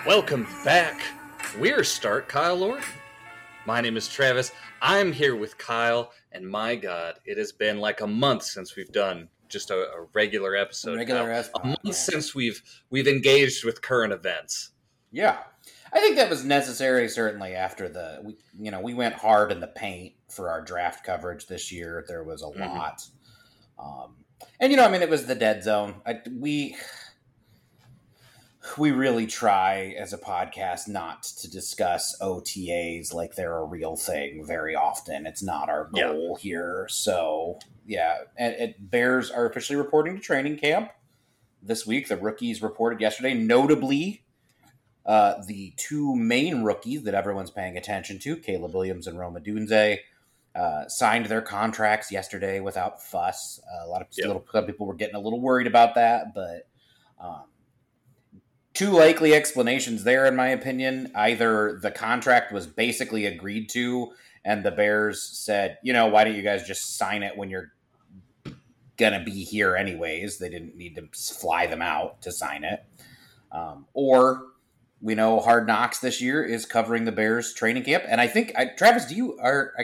Welcome back. We're Start Kyle Lord. My name is Travis. I'm here with Kyle, and my God, it has been like a month since we've done just a regular episode. A month since we've engaged with current events. Yeah, I think that was necessary. Certainly after we went hard in the paint for our draft coverage this year. There was a lot, and it was the dead zone. We really try as a podcast not to discuss OTAs like they're a real thing very often. It's not our goal here. So, and Bears are officially reporting to training camp this week. The rookies reported yesterday, notably the two main rookies that everyone's paying attention to, Caleb Williams and Rome Odunze, signed their contracts yesterday without fuss. Some people were getting a little worried about that, but two likely explanations there, in my opinion. Either the contract was basically agreed to, and the Bears said, why don't you guys just sign it when you're going to be here anyways? They didn't need to fly them out to sign it. Or we know Hard Knocks this year is covering the Bears training camp. And I think, Travis, are you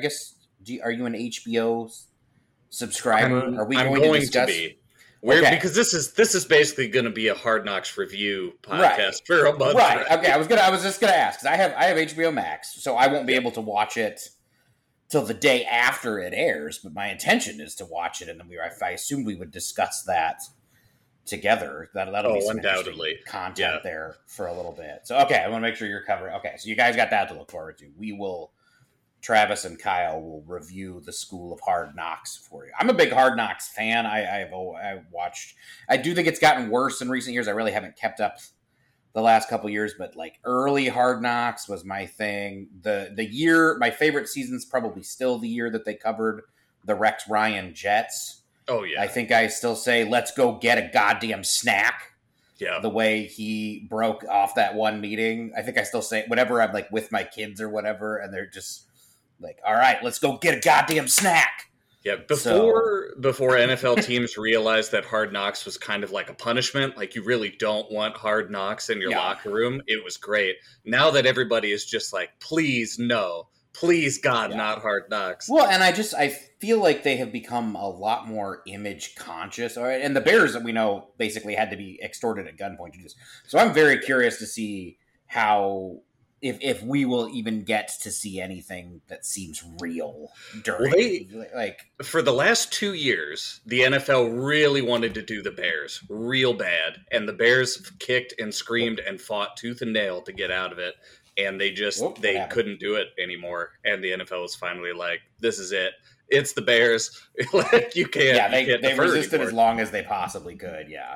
an HBO subscriber? Are we going to discuss? To be. Because this is basically going to be a Hard Knocks review podcast for a month. Right. Okay. I was just going to ask, because I have HBO Max, so I won't be able to watch it till the day after it airs. But my intention is to watch it, and then I assume we would discuss that together. That'll be some undoubtedly content there for a little bit. So I want to make sure you're covering. Okay, so you guys got that to look forward to. Travis and Kyle will review the School of Hard Knocks for you. I'm a big Hard Knocks fan. I watched. I do think it's gotten worse in recent years. I really haven't kept up the last couple years, but like early Hard Knocks was my thing. The year, my favorite season's probably still the year that they covered the Rex Ryan Jets. Oh yeah. I think I still say, let's go get a goddamn snack. Yeah. The way he broke off that one meeting. I think I still say, whenever I'm like with my kids or whatever, and they're just like, all right, let's go get a goddamn snack. Yeah, before NFL teams realized that Hard Knocks was kind of like a punishment, like you really don't want Hard Knocks in your locker room, it was great. Now that everybody is just like, please no, please God, not Hard Knocks. Well, and I feel like they have become a lot more image conscious. All right? And the Bears, we know, basically had to be extorted at gunpoint to do this. So I'm very curious to see how... If we will even get to see anything that seems real during for the last 2 years, the NFL really wanted to do the Bears real bad, and the Bears kicked and screamed and fought tooth and nail to get out of it, and they couldn't do it anymore. And the NFL was finally like, "This is it. It's the Bears. Like you can't." Yeah, they resisted as long as they possibly could. Yeah.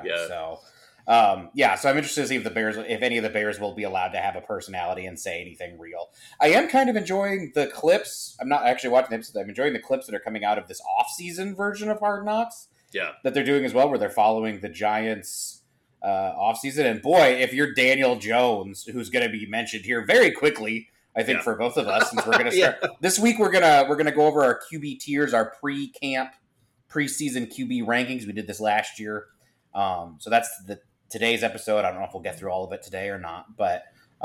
So I'm interested to see if any of the Bears will be allowed to have a personality and say anything real. I am kind of enjoying the clips. I'm not actually watching the episodes. I'm enjoying the clips that are coming out of this off-season version of Hard Knocks. Yeah. That they're doing as well, where they're following the Giants off-season. And boy, if you're Daniel Jones, who's going to be mentioned here very quickly, I think for both of us, since we're going to start this week, we're gonna go over our QB tiers, our pre-camp, preseason QB rankings. We did this last year, so that's today's episode. I don't know if we'll get through all of it today or not, but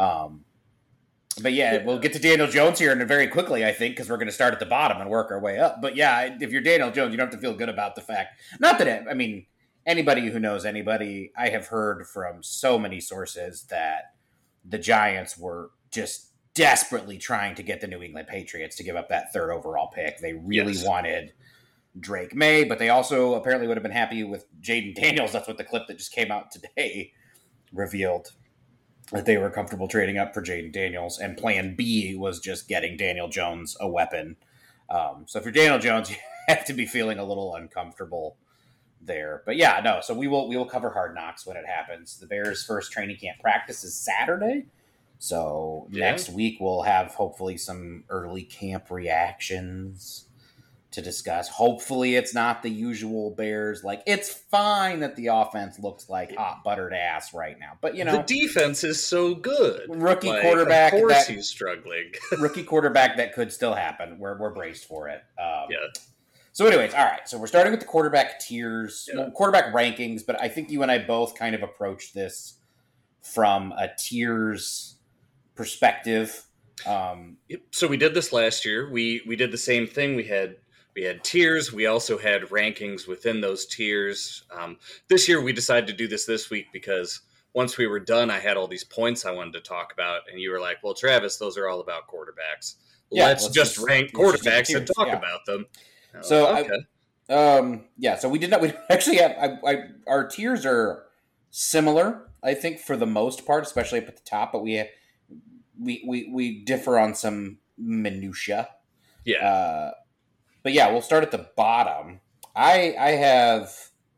yeah, we'll get to Daniel Jones here very quickly, I think, because we're going to start at the bottom and work our way up. But yeah, if you're Daniel Jones, you don't have to feel good about the fact. Not that anybody who knows anybody, I have heard from so many sources that the Giants were just desperately trying to get the New England Patriots to give up that third overall pick. They really wanted Drake May, but they also apparently would have been happy with Jaden Daniels. That's what the clip that just came out today revealed, that they were comfortable trading up for Jaden Daniels, and plan B was just getting Daniel Jones a weapon. So if you're Daniel Jones, you have to be feeling a little uncomfortable there. But so we will cover Hard Knocks when it happens. The Bears' first training camp practice is Saturday. So next week we'll have hopefully some early camp reactions to discuss. Hopefully it's not the usual Bears. Like, it's fine that the offense looks like hot buttered ass right now, but the defense is so good. Rookie quarterback. Of course he's struggling. Rookie quarterback, that could still happen. We're braced for it. So anyways, all right. So we're starting with the quarterback tiers, quarterback rankings, but I think you and I both kind of approached this from a tiers perspective. So we did this last year. We did the same thing. We had tiers. We also had rankings within those tiers. This year we decided to do this week because once we were done, I had all these points I wanted to talk about, and you were like, "Well, Travis, those are all about quarterbacks. Let's just rank quarterbacks and talk about them." So okay. So we did not. We actually have. Our tiers are similar, I think, for the most part, especially up at the top. But we differ on some minutia. Yeah. But yeah, we'll start at the bottom. I have.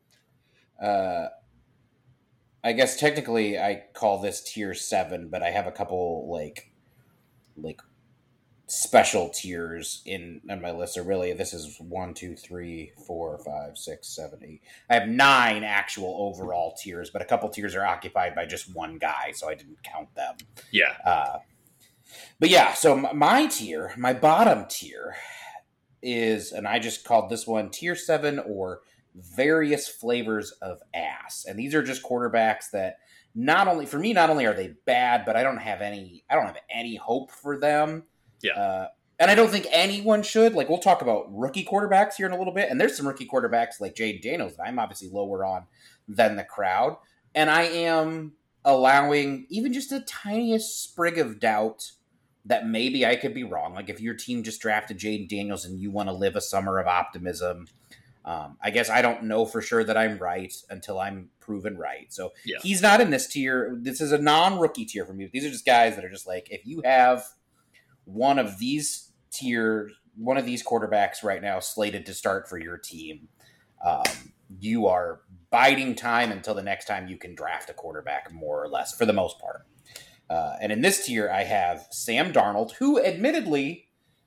I guess technically I call this tier 7, but I have a couple like special tiers in my list. So really, this is 1, 2, 3, 4, 5, 6, 7, 8. I have 9 actual overall tiers, but a couple tiers are occupied by just one guy, so I didn't count them. Yeah. But yeah, so my tier, my bottom tier is, and I just called this one tier 7 or various flavors of ass. And these are just quarterbacks that not only are they bad, but I don't have any hope for them. Yeah. And I don't think anyone should. Like, we'll talk about rookie quarterbacks here in a little bit. And there's some rookie quarterbacks like Jayden Daniels that I'm obviously lower on than the crowd. And I am allowing even just the tiniest sprig of doubt that maybe I could be wrong. Like, if your team just drafted Jayden Daniels and you want to live a summer of optimism, I guess I don't know for sure that I'm right until I'm proven right. So He's not in this tier. This is a non-rookie tier for me. These are just guys that are just like, if you have one of these quarterbacks right now slated to start for your team, you are biding time until the next time you can draft a quarterback, more or less, for the most part. And in this tier, I have Sam Darnold, who admittedly,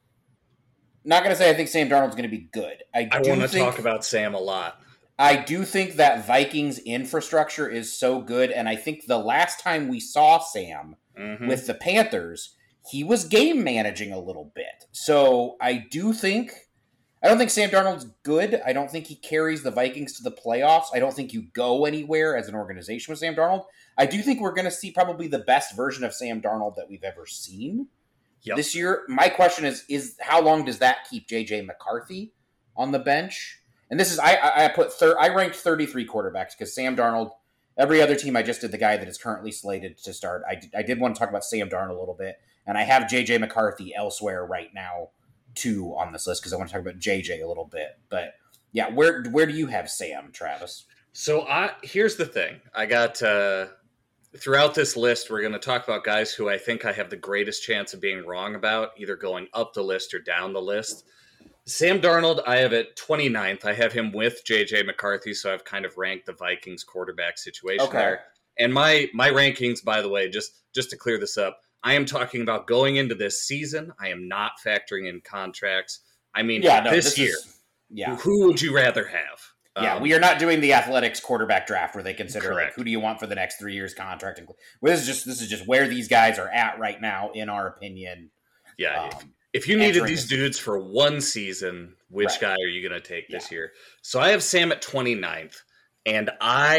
not going to say I think Sam Darnold's going to be good. I want to talk about Sam a lot. I do think that Vikings infrastructure is so good, and I think the last time we saw Sam with the Panthers, he was game managing a little bit. So I don't think Sam Darnold's good. I don't think he carries the Vikings to the playoffs. I don't think you go anywhere as an organization with Sam Darnold. I do think we're going to see probably the best version of Sam Darnold that we've ever seen. This year. My question is how long does that keep J.J. McCarthy on the bench? And this is I ranked 33 quarterbacks because Sam Darnold, every other team I just did the guy that is currently slated to start. I did want to talk about Sam Darnold a little bit, and I have J.J. McCarthy elsewhere right now too on this list because I want to talk about J.J. a little bit. But yeah, where do you have Sam, Travis? So here's the thing. I got throughout this list, we're going to talk about guys who I think I have the greatest chance of being wrong about, either going up the list or down the list. Sam Darnold, I have at 29th. I have him with J.J. McCarthy, so I've kind of ranked the Vikings quarterback situation there. And my rankings, by the way, just to clear this up, I am talking about going into this season. I am not factoring in contracts. I mean, this year, who would you rather have? We are not doing the Athletics quarterback draft where they consider like, who do you want for the next 3 years contract. This is just where these guys are at right now, in our opinion. Yeah. If you needed these dudes for one season, which guy are you going to take this year? So I have Sam at 29th, and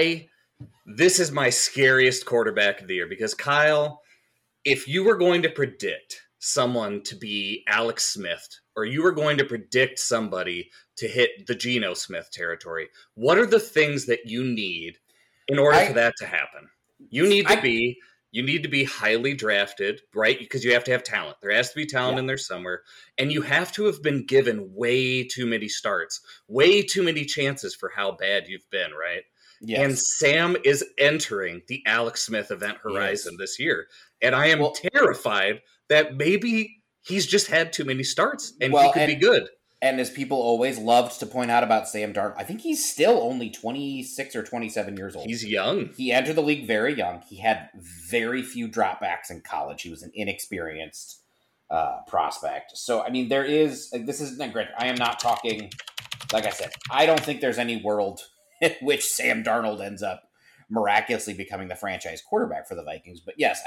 this is my scariest quarterback of the year because Kyle, if you were going to predict someone to be Alex Smith, or you were going to predict somebody to hit the Geno Smith territory, what are the things that you need in order for that to happen? You need to be highly drafted, right? Because you have to have talent. There has to be talent in there somewhere. And you have to have been given way too many starts, way too many chances for how bad you've been, right? Yes. And Sam is entering the Alex Smith event horizon this year. And I am terrified that maybe he's just had too many starts and he could be good. And as people always loved to point out about Sam Darnold, I think he's still only 26 or 27 years old. He's young. He entered the league very young. He had very few dropbacks in college. He was an inexperienced prospect. So, I mean, this isn't great. I am not talking, like I said, I don't think there's any world in which Sam Darnold ends up miraculously becoming the franchise quarterback for the Vikings. But yes,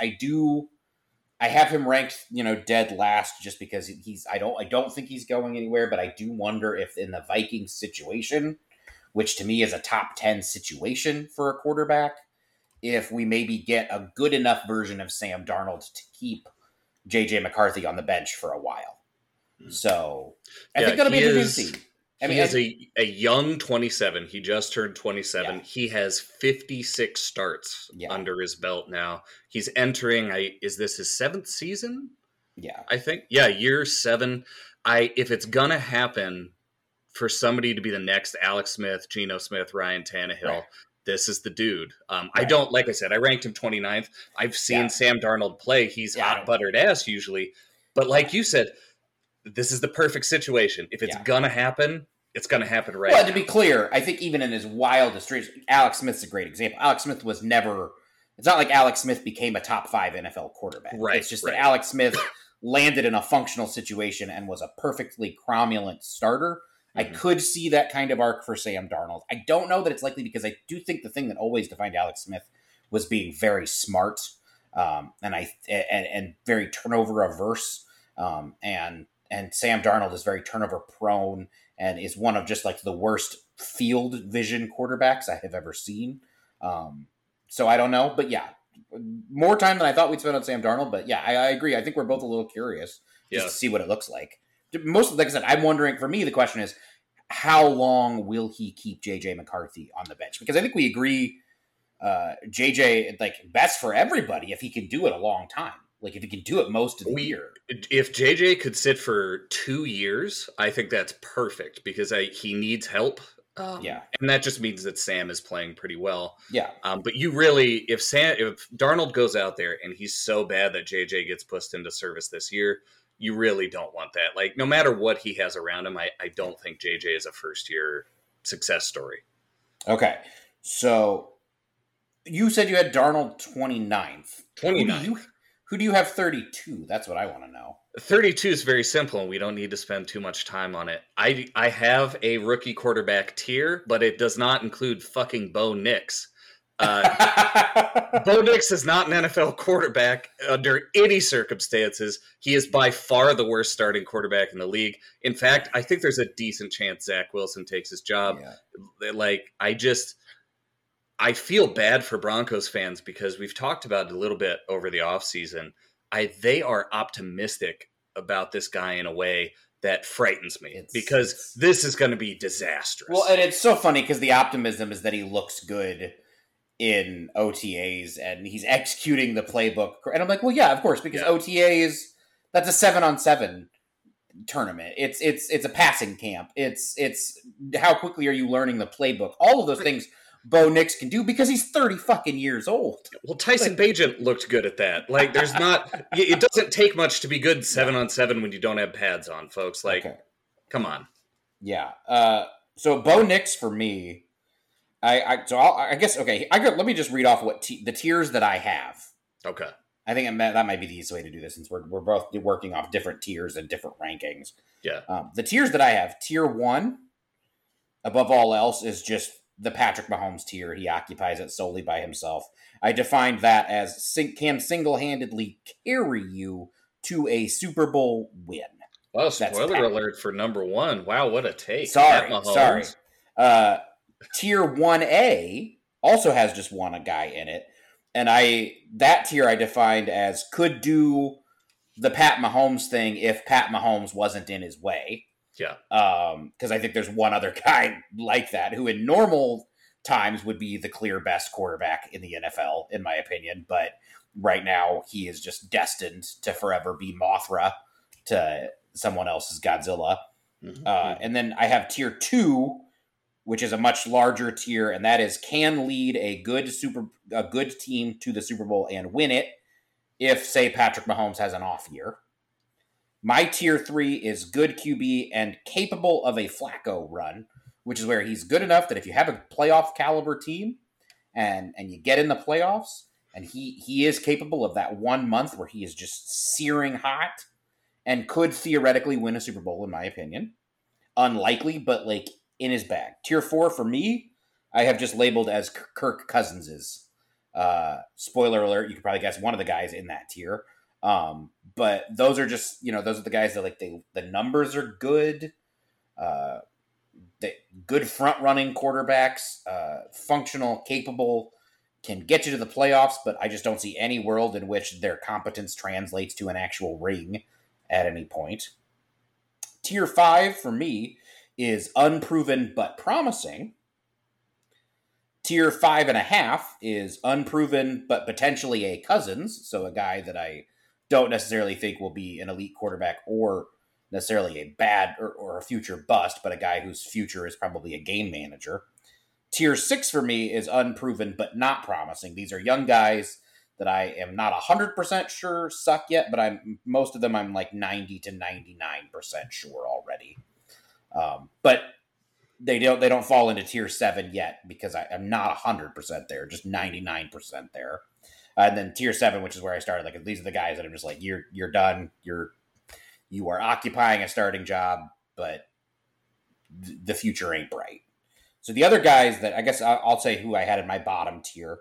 I have him ranked, dead last just because I don't think he's going anywhere, but I do wonder if in the Vikings situation, which to me is a top 10 situation for a quarterback, if we maybe get a good enough version of Sam Darnold to keep JJ McCarthy on the bench for a while. So I think that'll be interesting to see. He is a young 27. He just turned 27. Yeah. He has 56 starts under his belt now. He's entering, is this his 7th season? Yeah. I think. Yeah, year 7. If it's going to happen for somebody to be the next Alex Smith, Geno Smith, Ryan Tannehill, right. This is the dude. Right. I don't, like I said, I ranked him 29th. I've seen Sam Darnold play. He's hot buttered ass usually. But like you said, this is the perfect situation. If it's going to happen, it's going to happen right now. To be clear, I think even in his wildest dreams, Alex Smith's a great example. Alex Smith was never, it's not like Alex Smith became a top 5 NFL quarterback. Right. It's just that Alex Smith landed in a functional situation and was a perfectly cromulent starter. Mm-hmm. I could see that kind of arc for Sam Darnold. I don't know that it's likely because I do think the thing that always defined Alex Smith was being very smart and very turnover averse. And Sam Darnold is very turnover prone and is one of just like the worst field vision quarterbacks I have ever seen. So I don't know, but more time than I thought we'd spend on Sam Darnold. But I agree. I think we're both a little curious just to see what it looks like. Most, like I said, I'm wondering, for me, the question is, how long will he keep JJ McCarthy on the bench? Because I think we agree JJ, like, best for everybody if he can do it a long time. Like, if he can do it most of the year. If JJ could sit for 2 years, I think that's perfect because he needs help. And that just means that Sam is playing pretty well. Yeah. But you really, if Darnold goes out there and he's so bad that JJ gets pushed into service this year, you really don't want that. Like, no matter what he has around him, I don't think JJ is a first-year success story. Okay. So, you said you had Darnold 29th. 29th. Who do you have 32? That's what I want to know. 32 is very simple, and we don't need to spend too much time on it. I have a rookie quarterback tier, but it does not include fucking Bo Nix. Bo Nix is not an NFL quarterback under any circumstances. He is by far the worst starting quarterback in the league. In fact, I think there's a decent chance Zach Wilson takes his job. Yeah. Like, I feel bad for Broncos fans because we've talked about it a little bit over the offseason. They are optimistic about this guy in a way that frightens me because this is going to be disastrous. Well, and it's so funny because the optimism is that he looks good in OTAs and he's executing the playbook. And I'm like, well, yeah, of course, because OTAs, that's a 7-on-7 tournament. It's a passing camp. It's how quickly are you learning the playbook? All of those things Bo Nix can do because he's 30 fucking years old. Well, Tyson Bagent looked good at that. Like, there's not, it doesn't take much to be good 7-on-7 when you don't have pads on, folks. Like, come on. Yeah. So Bo Nix for me, I guess, let me just read off what the tiers that I have. Okay. I think that might be the easiest way to do this since we're both working off different tiers and different rankings. Yeah. The tiers that I have, tier 1, above all else, is just the Patrick Mahomes tier. He occupies it solely by himself. I defined that as can single-handedly carry you to a Super Bowl win. Well, spoiler alert for number 1. Wow, what a take. Sorry. Tier 1A also has just one guy in it. And that tier I defined as could do the Pat Mahomes thing if Pat Mahomes wasn't in his way. Yeah. Because I think there's one other guy like that who in normal times would be the clear best quarterback in the NFL, in my opinion. But right now he is just destined to forever be Mothra to someone else's Godzilla. Mm-hmm. And then I have tier 2, which is a much larger tier, and that is can lead a good team to the Super Bowl and win it if, say, Patrick Mahomes has an off year. My tier 3 is good QB and capable of a Flacco run, which is where he's good enough that if you have a playoff caliber team and you get in the playoffs, and he is capable of that 1 month where he is just searing hot and could theoretically win a Super Bowl, in my opinion. Unlikely, but like in his bag. Tier 4 for me, I have just labeled as Kirk Cousins's. Spoiler alert, you could probably guess one of the guys in that tier. But those are just, those are the guys that the numbers are good. Good front running quarterbacks, functional, capable, can get you to the playoffs, but I just don't see any world in which their competence translates to an actual ring at any point. Tier 5 for me is unproven but promising. Tier 5.5 is unproven but potentially a Cousins, so a guy that I don't necessarily think will be an elite quarterback or necessarily a bad or a future bust, but a guy whose future is probably a game manager. Tier 6 for me is unproven but not promising. These are young guys that I am not 100% sure suck yet, but most of them I'm like 90 to 99% sure already. But they don't fall into tier 7 yet because I'm not 100% there, just 99% there. And then tier 7, which is where I started, like these are the guys that I'm just like, you're done, you are occupying a starting job, but the future ain't bright. So the other guys that I guess I'll say who I had in my bottom tier.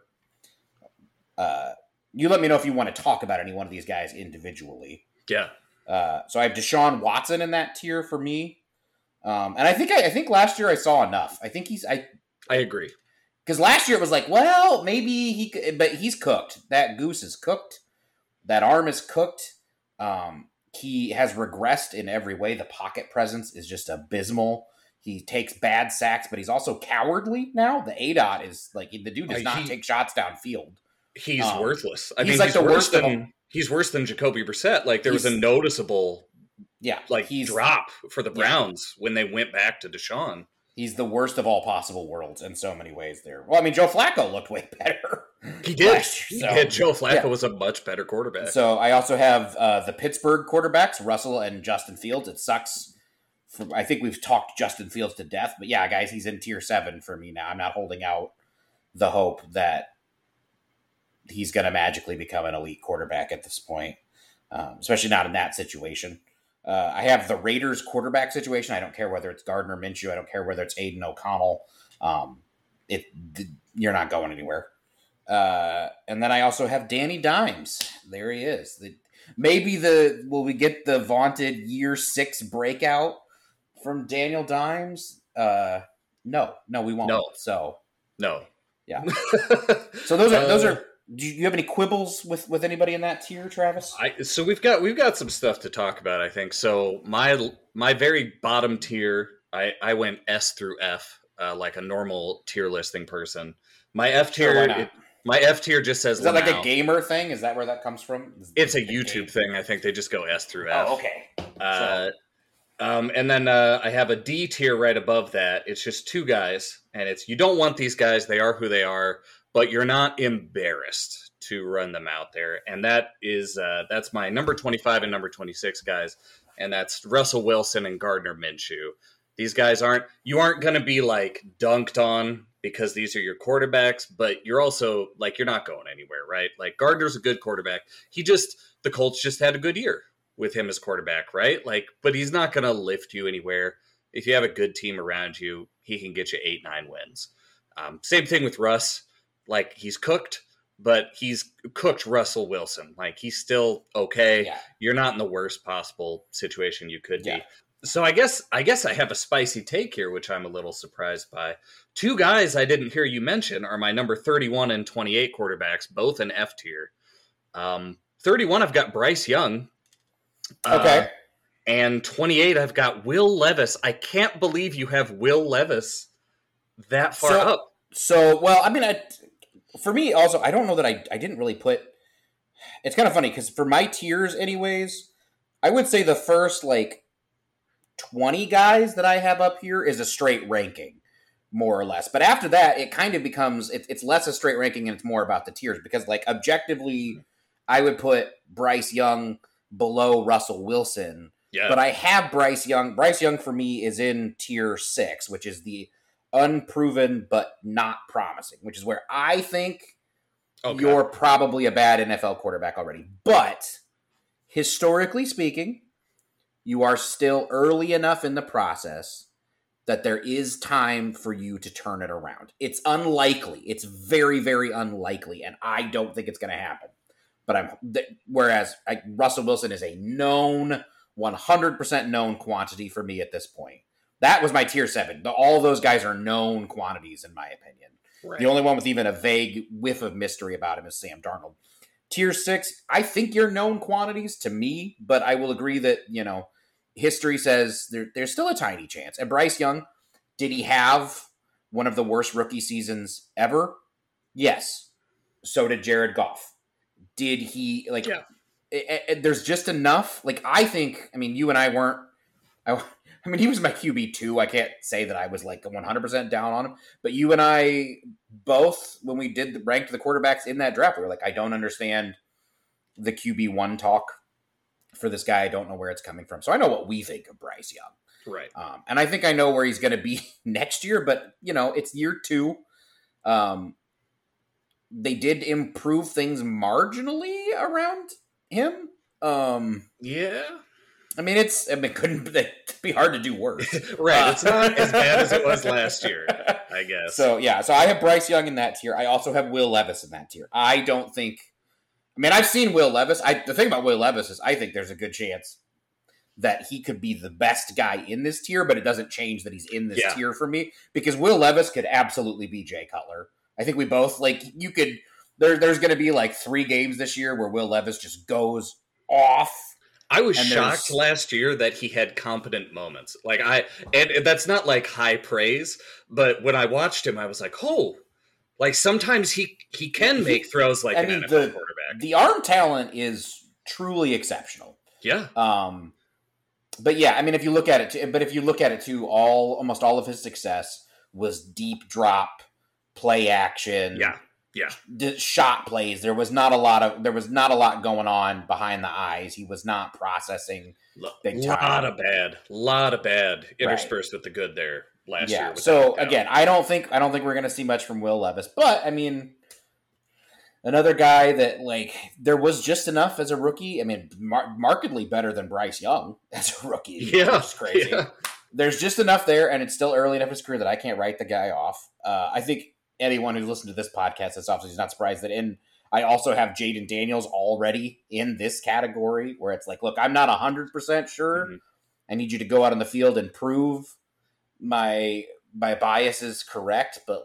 You let me know if you want to talk about any one of these guys individually. Yeah. So I have Deshaun Watson in that tier for me. And I think last year I saw enough. I think I agree. Because last year it was like, well, maybe but he's cooked. That goose is cooked. That arm is cooked. He has regressed in every way. The pocket presence is just abysmal. He takes bad sacks, but he's also cowardly now. The ADOT is like, the dude does not take shots downfield. He's worthless. He's like the worst of them. He's worse than Jacoby Brissett. Like there was a noticeable drop for the Browns when they went back to Deshaun. He's the worst of all possible worlds in so many ways there. Well, I mean, Joe Flacco looked way better. He did. Joe Flacco was a much better quarterback. So I also have the Pittsburgh quarterbacks, Russell and Justin Fields. It sucks. I think we've talked Justin Fields to death. But yeah, guys, he's in tier 7 for me now. I'm not holding out the hope that he's going to magically become an elite quarterback at this point, especially not in that situation. I have the Raiders quarterback situation. I don't care whether it's Gardner Minshew. I don't care whether it's Aiden O'Connell. You're not going anywhere. And then I also have Danny Dimes. There he is. Will we get the vaunted year 6 breakout from Daniel Dimes? No, we won't. No. Yeah. So those are. Do you have any quibbles with anybody in that tier, Travis? So we've got some stuff to talk about, I think. So my very bottom tier, I went S through F, like a normal tier listing person. My F tier, my F tier just says. Is that like a gamer thing? Is that where that comes from? It's a YouTube thing. I think they just go S through F. Oh, okay. And then I have a D tier right above that. It's just 2 guys, and it's you don't want these guys. They are who they are. But you're not embarrassed to run them out there. And that's my number 25 and number 26 guys. And that's Russell Wilson and Gardner Minshew. These guys you aren't going to be like dunked on because these are your quarterbacks, but you're also like, you're not going anywhere, right? Like Gardner's a good quarterback. The Colts just had a good year with him as quarterback, right? Like, but he's not going to lift you anywhere. If you have a good team around you, he can get you 8-9 wins. Same thing with Russ. Like he's cooked, but he's cooked Russell Wilson. Like he's still okay. Yeah. You're not in the worst possible situation you could be. So I guess I have a spicy take here, which I'm a little surprised by. 2 guys I didn't hear you mention are my number 31 and 28 quarterbacks, both in F tier. 31, I've got Bryce Young. Okay. And 28, I've got Will Levis. I can't believe you have Will Levis that far up. So, well, I mean, for me also, I don't know that I didn't really put. It's kind of funny because for my tiers, anyways, I would say the first like 20 guys that I have up here is a straight ranking, more or less. But after that, it kind of becomes it's less a straight ranking and it's more about the tiers because, like, objectively, I would put Bryce Young below Russell Wilson. Yeah. But I have Bryce Young. Bryce Young for me is in tier 6, which is the unproven but not promising, which is where I think you're probably a bad NFL quarterback already. But historically speaking, you are still early enough in the process that there is time for you to turn it around. It's unlikely. It's very, very unlikely, and I don't think it's going to happen. But whereas Russell Wilson is a known, 100% known quantity for me at this point. That was my tier 7. All those guys are known quantities, in my opinion. Right. The only one with even a vague whiff of mystery about him is Sam Darnold. Tier 6, I think you're known quantities to me, but I will agree that, history says there's still a tiny chance. And Bryce Young, did he have one of the worst rookie seasons ever? Yes. So did Jared Goff. Did he, there's just enough. I think, you and I weren't, he was my QB2. I can't say that I was 100% down on him, but you and I both, when we did ranked the quarterbacks in that draft, we were I don't understand the QB1 talk for this guy. I don't know where it's coming from. So I know what we think of Bryce Young. Right. And I think I know where he's going to be next year, but it's year 2. They did improve things marginally around him. Yeah. It couldn't be hard to do worse. Right. It's not as bad as it was last year, I guess. So I have Bryce Young in that tier. I also have Will Levis in that tier. I don't think, I've seen Will Levis. The thing about Will Levis is I think there's a good chance that he could be the best guy in this tier, but it doesn't change that he's in this tier for me, because Will Levis could absolutely be Jay Cutler. I think we both, there's going to be 3 games this year where Will Levis just goes off. I was shocked last year that he had competent moments. And that's not high praise, but when I watched him, I was sometimes he can make throws an NFL quarterback. The arm talent is truly exceptional. Yeah. But yeah, if you look at it too, almost all of his success was deep drop, play action. Yeah. Shot plays. There was not a lot going on behind the eyes. He was not processing big time. Lot of bad interspersed with the good there last year. So again, I don't think we're going to see much from Will Levis, but another guy that there was just enough as a rookie. Markedly better than Bryce Young as a rookie. Yeah, which is crazy. Yeah. There's just enough there, and it's still early enough in his career that I can't write the guy off. I think anyone who's listened to this podcast this offseason is not surprised that I also have Jaden Daniels already in this category, where it's look, I'm not 100% sure. Mm-hmm. I need you to go out on the field and prove my bias is correct, but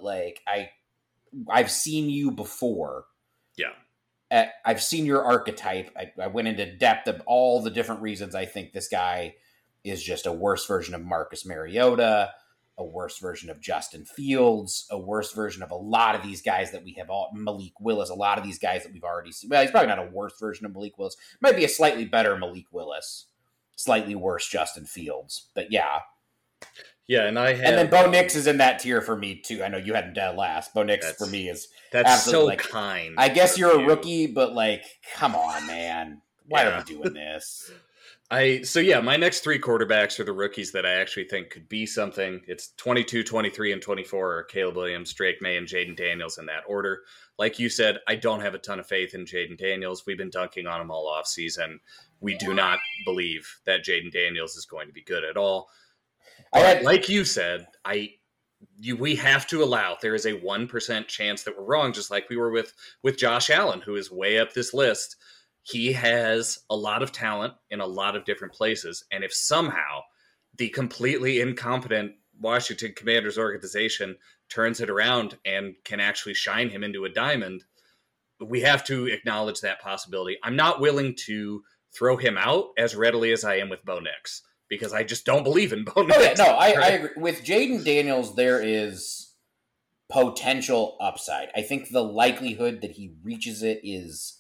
I've seen you before. Yeah. I've seen your archetype. I went into depth of all the different reasons I think this guy is just a worse version of Marcus Mariota, a worse version of Justin Fields, a worse version of a lot of these guys that we have Malik Willis, a lot of these guys that we've already seen. Well, he's probably not a worse version of Malik Willis. Might be a slightly better Malik Willis, slightly worse Justin Fields. But yeah. Yeah, and then Bo Nix is in that tier for me too. I know you had him dead last. Bo Nix for me is absolutely so kind. I guess you're a rookie, but come on, man. Why are we doing this? My next 3 quarterbacks are the rookies that I actually think could be something. It's 22, 23, and 24 are Caleb Williams, Drake May, and Jaden Daniels in that order. Like you said, I don't have a ton of faith in Jaden Daniels. We've been dunking on him all offseason. We do not believe that Jaden Daniels is going to be good at all. Like you said, we have to allow there is a 1% chance that we're wrong, just like we were with Josh Allen, who is way up this list. He has a lot of talent in a lot of different places. And if somehow the completely incompetent Washington Commanders organization turns it around and can actually shine him into a diamond, we have to acknowledge that possibility. I'm not willing to throw him out as readily as I am with Bo Nix, because I just don't believe in Bo Nix. I agree. With Jaden Daniels, there is potential upside. I think the likelihood that he reaches it is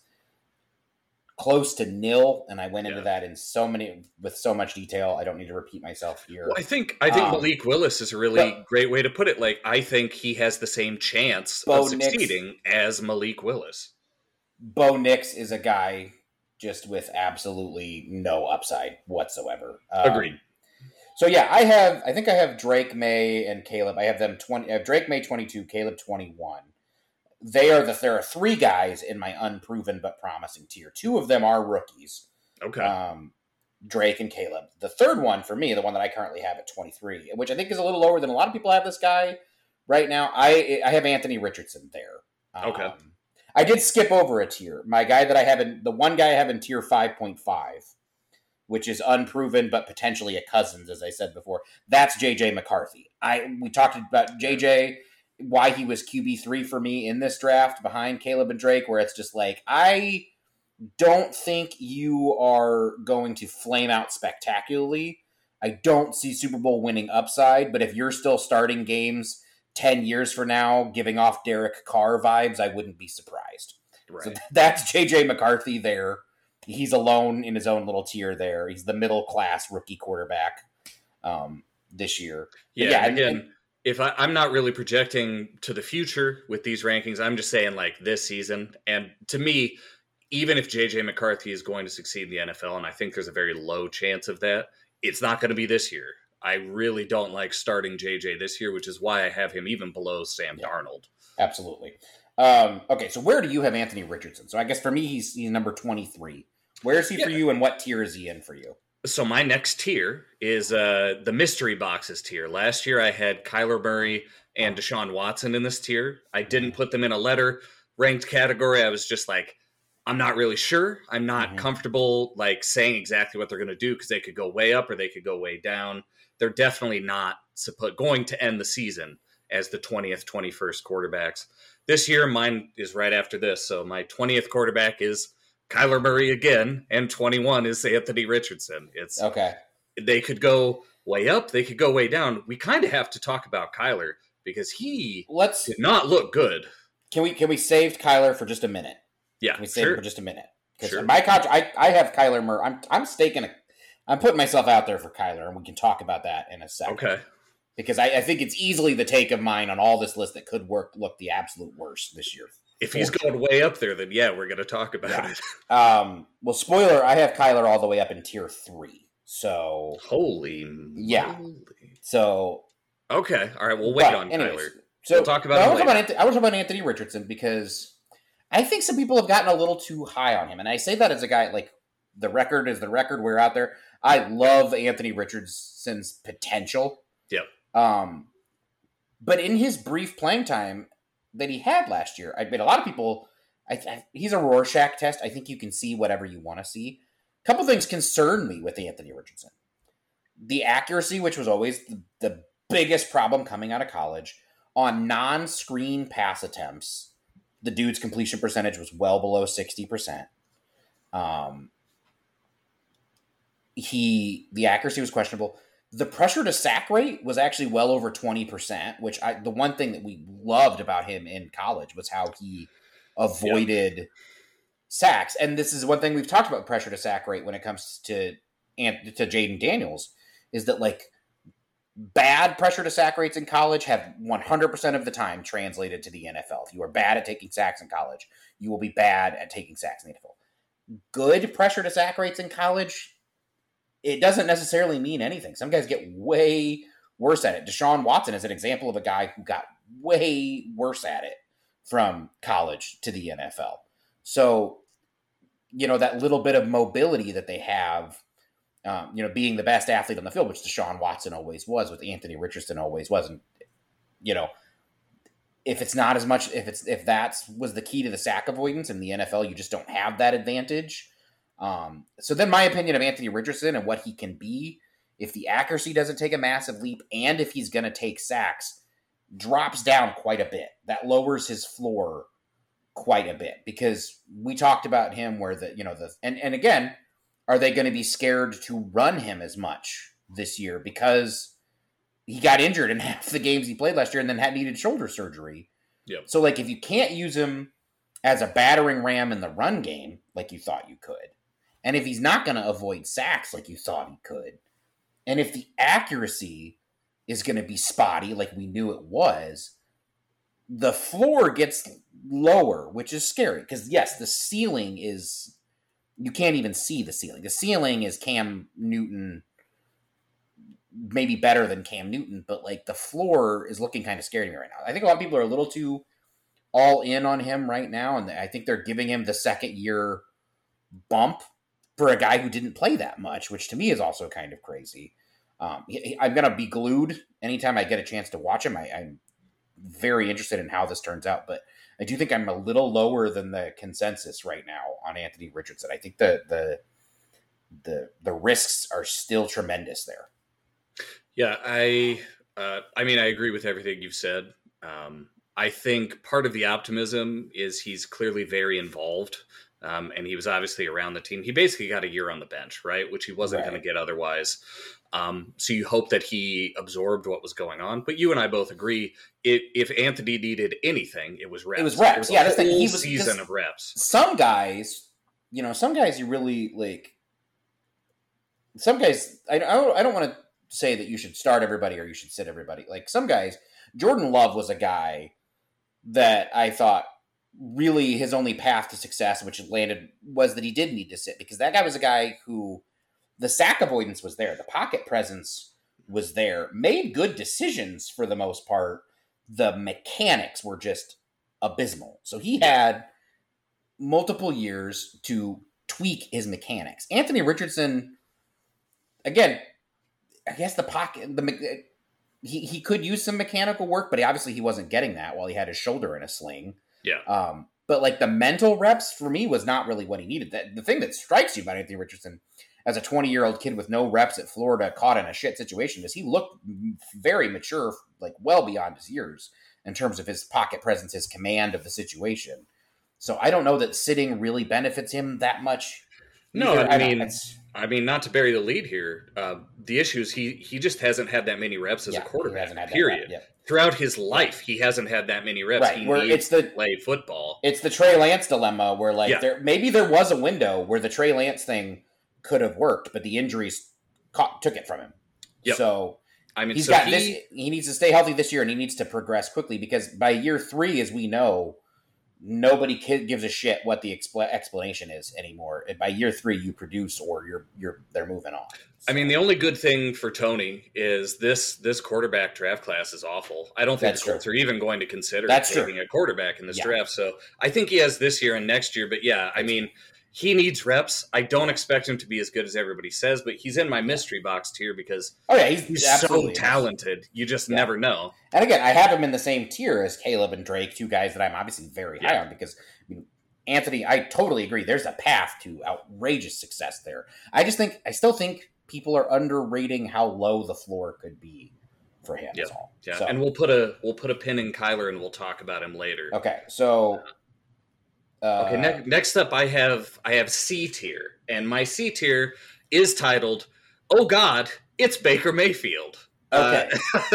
close to nil, and I went into that with so much detail. I don't need to repeat myself here. Well, I think Malik Willis is a really great way to put it. I think he has the same chance of succeeding as Malik Willis. Bo Nix is a guy just with absolutely no upside whatsoever. Agreed. So yeah, I think I have Drake May and Caleb. I have them Drake May 22, Caleb 21. There are 3 guys in my unproven but promising tier. 2 of them are rookies. Okay. Drake and Caleb. The third one for me, the one that I currently have at 23, which I think is a little lower than a lot of people have this guy right now. I have Anthony Richardson there. Okay. I did skip over a tier. My guy that I have the one guy I have in tier 5.5, which is unproven but potentially a Cousins, as I said before. That's JJ McCarthy. We talked about JJ why he was QB3 for me in this draft behind Caleb and Drake, where it's just like, I don't think you are going to flame out spectacularly. I don't see Super Bowl winning upside, but if you're still starting games 10 years from now, giving off Derek Carr vibes, I wouldn't be surprised. Right. So that's JJ McCarthy there. He's alone in his own little tier there. He's the middle class rookie quarterback this year. Yeah, again, if I'm not really projecting to the future with these rankings, I'm just saying like this season. And to me, even if JJ McCarthy is going to succeed in the NFL, and I think there's a very low chance of that, it's not going to be this year. I really don't like starting JJ this year, which is why I have him even below Sam Darnold. Absolutely. Okay, so where do you have Anthony Richardson? So I guess for me, he's number 23. Where is he for you, and what tier is he in for you? So my next tier is the mystery boxes tier. Last year I had Kyler Murray and Deshaun Watson in this tier. I didn't put them in a letter ranked category. I was just like, I'm not really sure. I'm not comfortable like saying exactly what they're going to do because they could go way up or they could go way down. They're definitely not going to end the season as the 20th, 21st quarterbacks. This year, mine is right after this. So my 20th quarterback is Kyler Murray again, and 21 is Anthony Richardson. It's okay. They could go way up. They could go way down. We kind of have to talk about Kyler because he did not look good. Can we save Kyler for just a minute? Yeah, can we save it for just a minute? Because my coach, I have Kyler Murray. I'm putting myself out there for Kyler, and we can talk about that in a second. Okay. Because I think it's easily the take of mine on all this list that could look the absolute worst this year. If he's going way up there, then yeah, we're going to talk about it. Well, spoiler, I have Kyler all the way up in tier 3. So holy yeah. So okay, all right, we'll wait on Kyler. So we'll talk about. I want to talk about Anthony Richardson because I think some people have gotten a little too high on him, and I say that as a guy like the record is the record. We're out there. I love Anthony Richardson's potential. Yep. But in his brief playing time that he had last year, I mean, a lot of people, he's a Rorschach test. I think you can see whatever you want to see. A couple things concern me with Anthony Richardson. The accuracy, which was always the biggest problem coming out of college, on non-screen pass attempts, the dude's completion percentage was well below 60%. The accuracy was questionable. The pressure to sack rate was actually well over 20%, which the one thing that we loved about him in college was how he avoided sacks. And this is one thing we've talked about pressure to sack rate when it comes to Jayden Daniels, is that like bad pressure to sack rates in college have 100% of the time translated to the NFL. If you are bad at taking sacks in college, you will be bad at taking sacks in the NFL. Good pressure to sack rates in college, it doesn't necessarily mean anything. Some guys get way worse at it. Deshaun Watson is an example of a guy who got way worse at it from college to the NFL. So, that little bit of mobility that they have, being the best athlete on the field, which Deshaun Watson always was, with Anthony Richardson always wasn't, if it's not as much, if that was the key to the sack avoidance in the NFL, you just don't have that advantage. So then my opinion of Anthony Richardson and what he can be, if the accuracy doesn't take a massive leap and if he's going to take sacks, drops down quite a bit. That lowers his floor quite a bit because we talked about him where and again, are they going to be scared to run him as much this year because he got injured in half the games he played last year and then needed shoulder surgery. Yep. So like if you can't use him as a battering ram in the run game like you thought you could, and if he's not going to avoid sacks like you thought he could, and if the accuracy is going to be spotty like we knew it was, the floor gets lower, which is scary. Because, yes, the ceiling is... You can't even see the ceiling. The ceiling is Cam Newton, maybe better than Cam Newton, but, like, the floor is looking kind of scary to me right now. I think a lot of people are a little too all in on him right now, and I think they're giving him the second-year bump for a guy who didn't play that much, which to me is also kind of crazy. I'm going to be glued anytime I get a chance to watch him. I'm very interested in how this turns out, but I do think I'm a little lower than the consensus right now on Anthony Richardson. I think the risks are still tremendous there. Yeah, I agree with everything you've said. I think part of the optimism is he's clearly very involved, and he was obviously around the team. He basically got a year on the bench, right, which he wasn't going to get otherwise. So you hope that he absorbed what was going on. But you and I both agree, if Anthony needed anything, it was reps. It was reps. Yeah, that's the whole season of reps. Some guys, you really like. Some guys, I don't want to say that you should start everybody or you should sit everybody. Like some guys, Jordan Love was a guy that I thought really his only path to success, which landed, was that he did need to sit, because that guy was a guy who the sack avoidance was there, the pocket presence was there, made good decisions for the most part. The mechanics were just abysmal. So he had multiple years to tweak his mechanics. Anthony Richardson, again, I guess the pocket, he could use some mechanical work, but he wasn't getting that while he had his shoulder in a sling. Yeah. But like the mental reps for me was not really what he needed. The thing that strikes you about Anthony Richardson as a 20-year-old kid with no reps at Florida, caught in a shit situation, is he looked very mature, like well beyond his years in terms of his pocket presence, his command of the situation. So I don't know that sitting really benefits him that much. No, I mean, not to bury the lead here. The issue is he just hasn't had that many reps as a quarterback. Period. Throughout his life, he hasn't had that many reps. Right, he needs to play football. It's the Trey Lance dilemma, where maybe there was a window where the Trey Lance thing could have worked, but the injuries took it from him. Yep. So he needs to stay healthy this year, and he needs to progress quickly, because by year 3, as we know, nobody gives a shit what the explanation is anymore. And by year 3, you produce, or they're moving on. So. I mean, the only good thing for Tony is this quarterback draft class is awful. I don't think the Colts are even going to consider taking a quarterback in this draft. So I think he has this year and next year. But I mean, he needs reps. I don't expect him to be as good as everybody says, but he's in my mystery box tier because he's so talented. You just never know. And again, I have him in the same tier as Caleb and Drake, two guys that I'm obviously very high on, because Anthony, I totally agree. There's a path to outrageous success there. I still think people are underrating how low the floor could be for him. Yeah, yeah. So, and we'll put a pin in Kyler, and we'll talk about him later. Okay, so. Next up, I have C tier, and my C tier is titled, "Oh God, it's Baker Mayfield." Okay.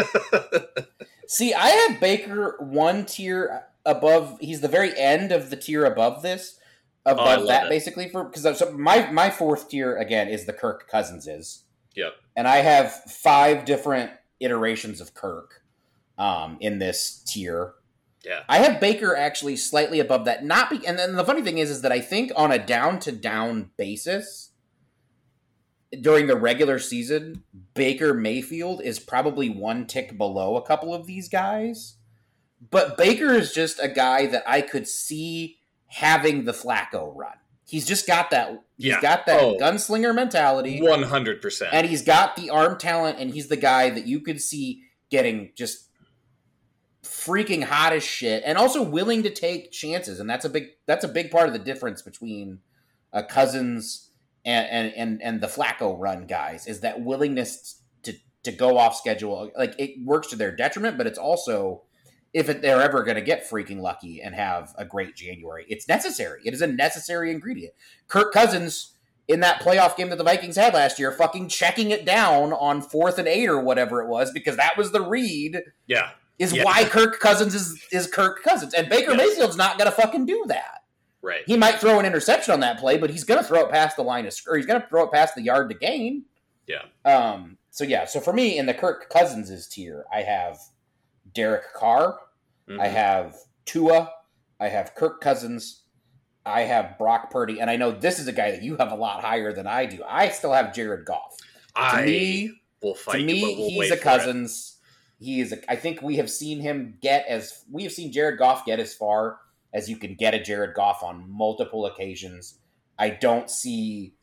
See, I have Baker one tier above. He's the very end of the tier above this, basically, because my fourth tier again is the Kirk Cousinses. Yep. And I have 5 different iterations of Kirk, in this tier. Yeah, I have Baker actually slightly above that. And then the funny thing is that I think on a down-to-down basis, during the regular season, Baker Mayfield is probably one tick below a couple of these guys. But Baker is just a guy that I could see having the Flacco run. He's just got that. He's got that gunslinger mentality, 100%, and he's got the arm talent. And he's the guy that you could see getting just freaking hot as shit, and also willing to take chances, and that's a big part of the difference between Cousins and the Flacco run guys, is that willingness to go off schedule. Like, it works to their detriment, but it's also, they're ever going to get freaking lucky and have a great January, it's necessary. It is a necessary ingredient. Kirk Cousins in that playoff game that the Vikings had last year, fucking checking it down on 4th and 8 or whatever it was, because that was the read. Yeah. Why Kirk Cousins is Kirk Cousins. And Baker Mayfield's not going to fucking do that. Right. He might throw an interception on that play, but he's going to throw it past the line of scrimmage. He's going to throw it past the yard to gain. Yeah. So for me, in the Kirk Cousins' tier, I have Derek Carr. Mm-hmm. I have Tua. I have Kirk Cousins. I have Brock Purdy. And I know this is a guy that you have a lot higher than I do. I still have Jared Goff. To me, he's a Cousins. I think we have seen Jared Goff get as far as you can get a Jared Goff on multiple occasions. I don't see.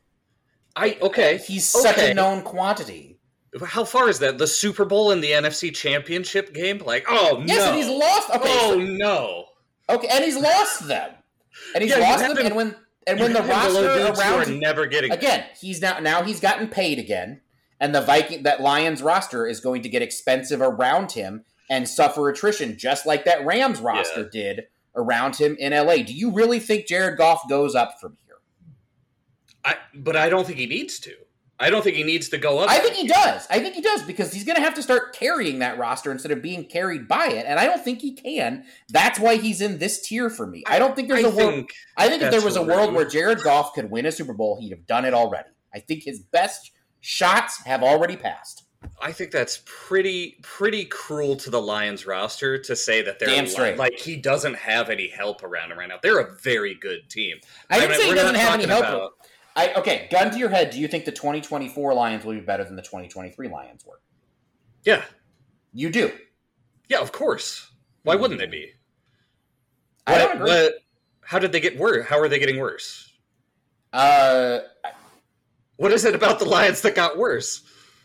He's such a known quantity. How far is that? The Super Bowl and the NFC Championship game? Like, no. Yes, and he's lost. Okay, no. Okay, and he's lost them. And he's lost them. And when the roster around him, never getting again, he's now he's gotten paid again. And that Lions roster is going to get expensive around him, and suffer attrition, just like that Rams roster did around him in LA. Do you really think Jared Goff goes up from here? But I don't think he needs to. I don't think he needs to go up. I think he does. I think he does because he's going to have to start carrying that roster instead of being carried by it. And I don't think he can. That's why he's in this tier for me. I don't think there's a world. I think if there was a world where Jared Goff could win a Super Bowl, he'd have done it already. I think his best shots have already passed. I think that's pretty cruel to the Lions roster to say that they're like he doesn't have any help around him right now. They're a very good team. I didn't say he doesn't have any help. Okay, gun to your head, do you think the 2024 Lions will be better than the 2023 Lions were? Yeah. You do? Yeah, of course. Why wouldn't they be? I don't agree. How did they get worse? How are they getting worse? What is it about the Lions that got worse?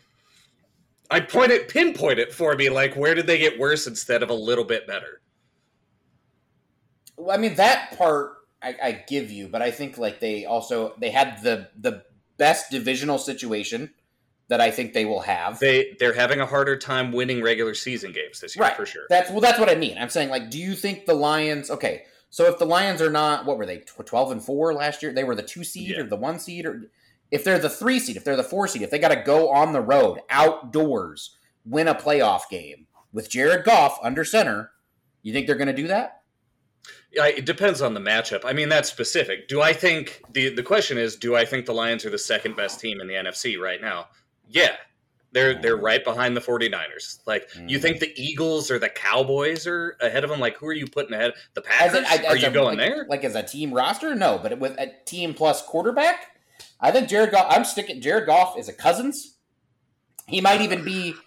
Pinpoint it for me, like, where did they get worse instead of a little bit better? Well, I mean, that part I give you, but I think like they had the best divisional situation that I think they will have. They're having a harder time winning regular season games this year, right, for sure. That's what I mean. I'm saying, like, do you think the Lions? Okay, so if the Lions are not, what were they, 12-4 last year? They were the 2 seed or the 1 seed, or if they're the 3 seed, if they're the 4 seed, if they got to go on the road outdoors, win a playoff game with Jared Goff under center, you think they're going to do that? It depends on the matchup. I mean, that's specific. Do I think the question is, do I think the Lions are the second best team in the NFC right now? Yeah. They're right behind the 49ers. Like, you think the Eagles or the Cowboys are ahead of them? Like, who are you putting ahead? The Packers? Are you going there? Like, as a team roster? No, but with a team plus quarterback, I think Jared Goff is a Cousins. He might even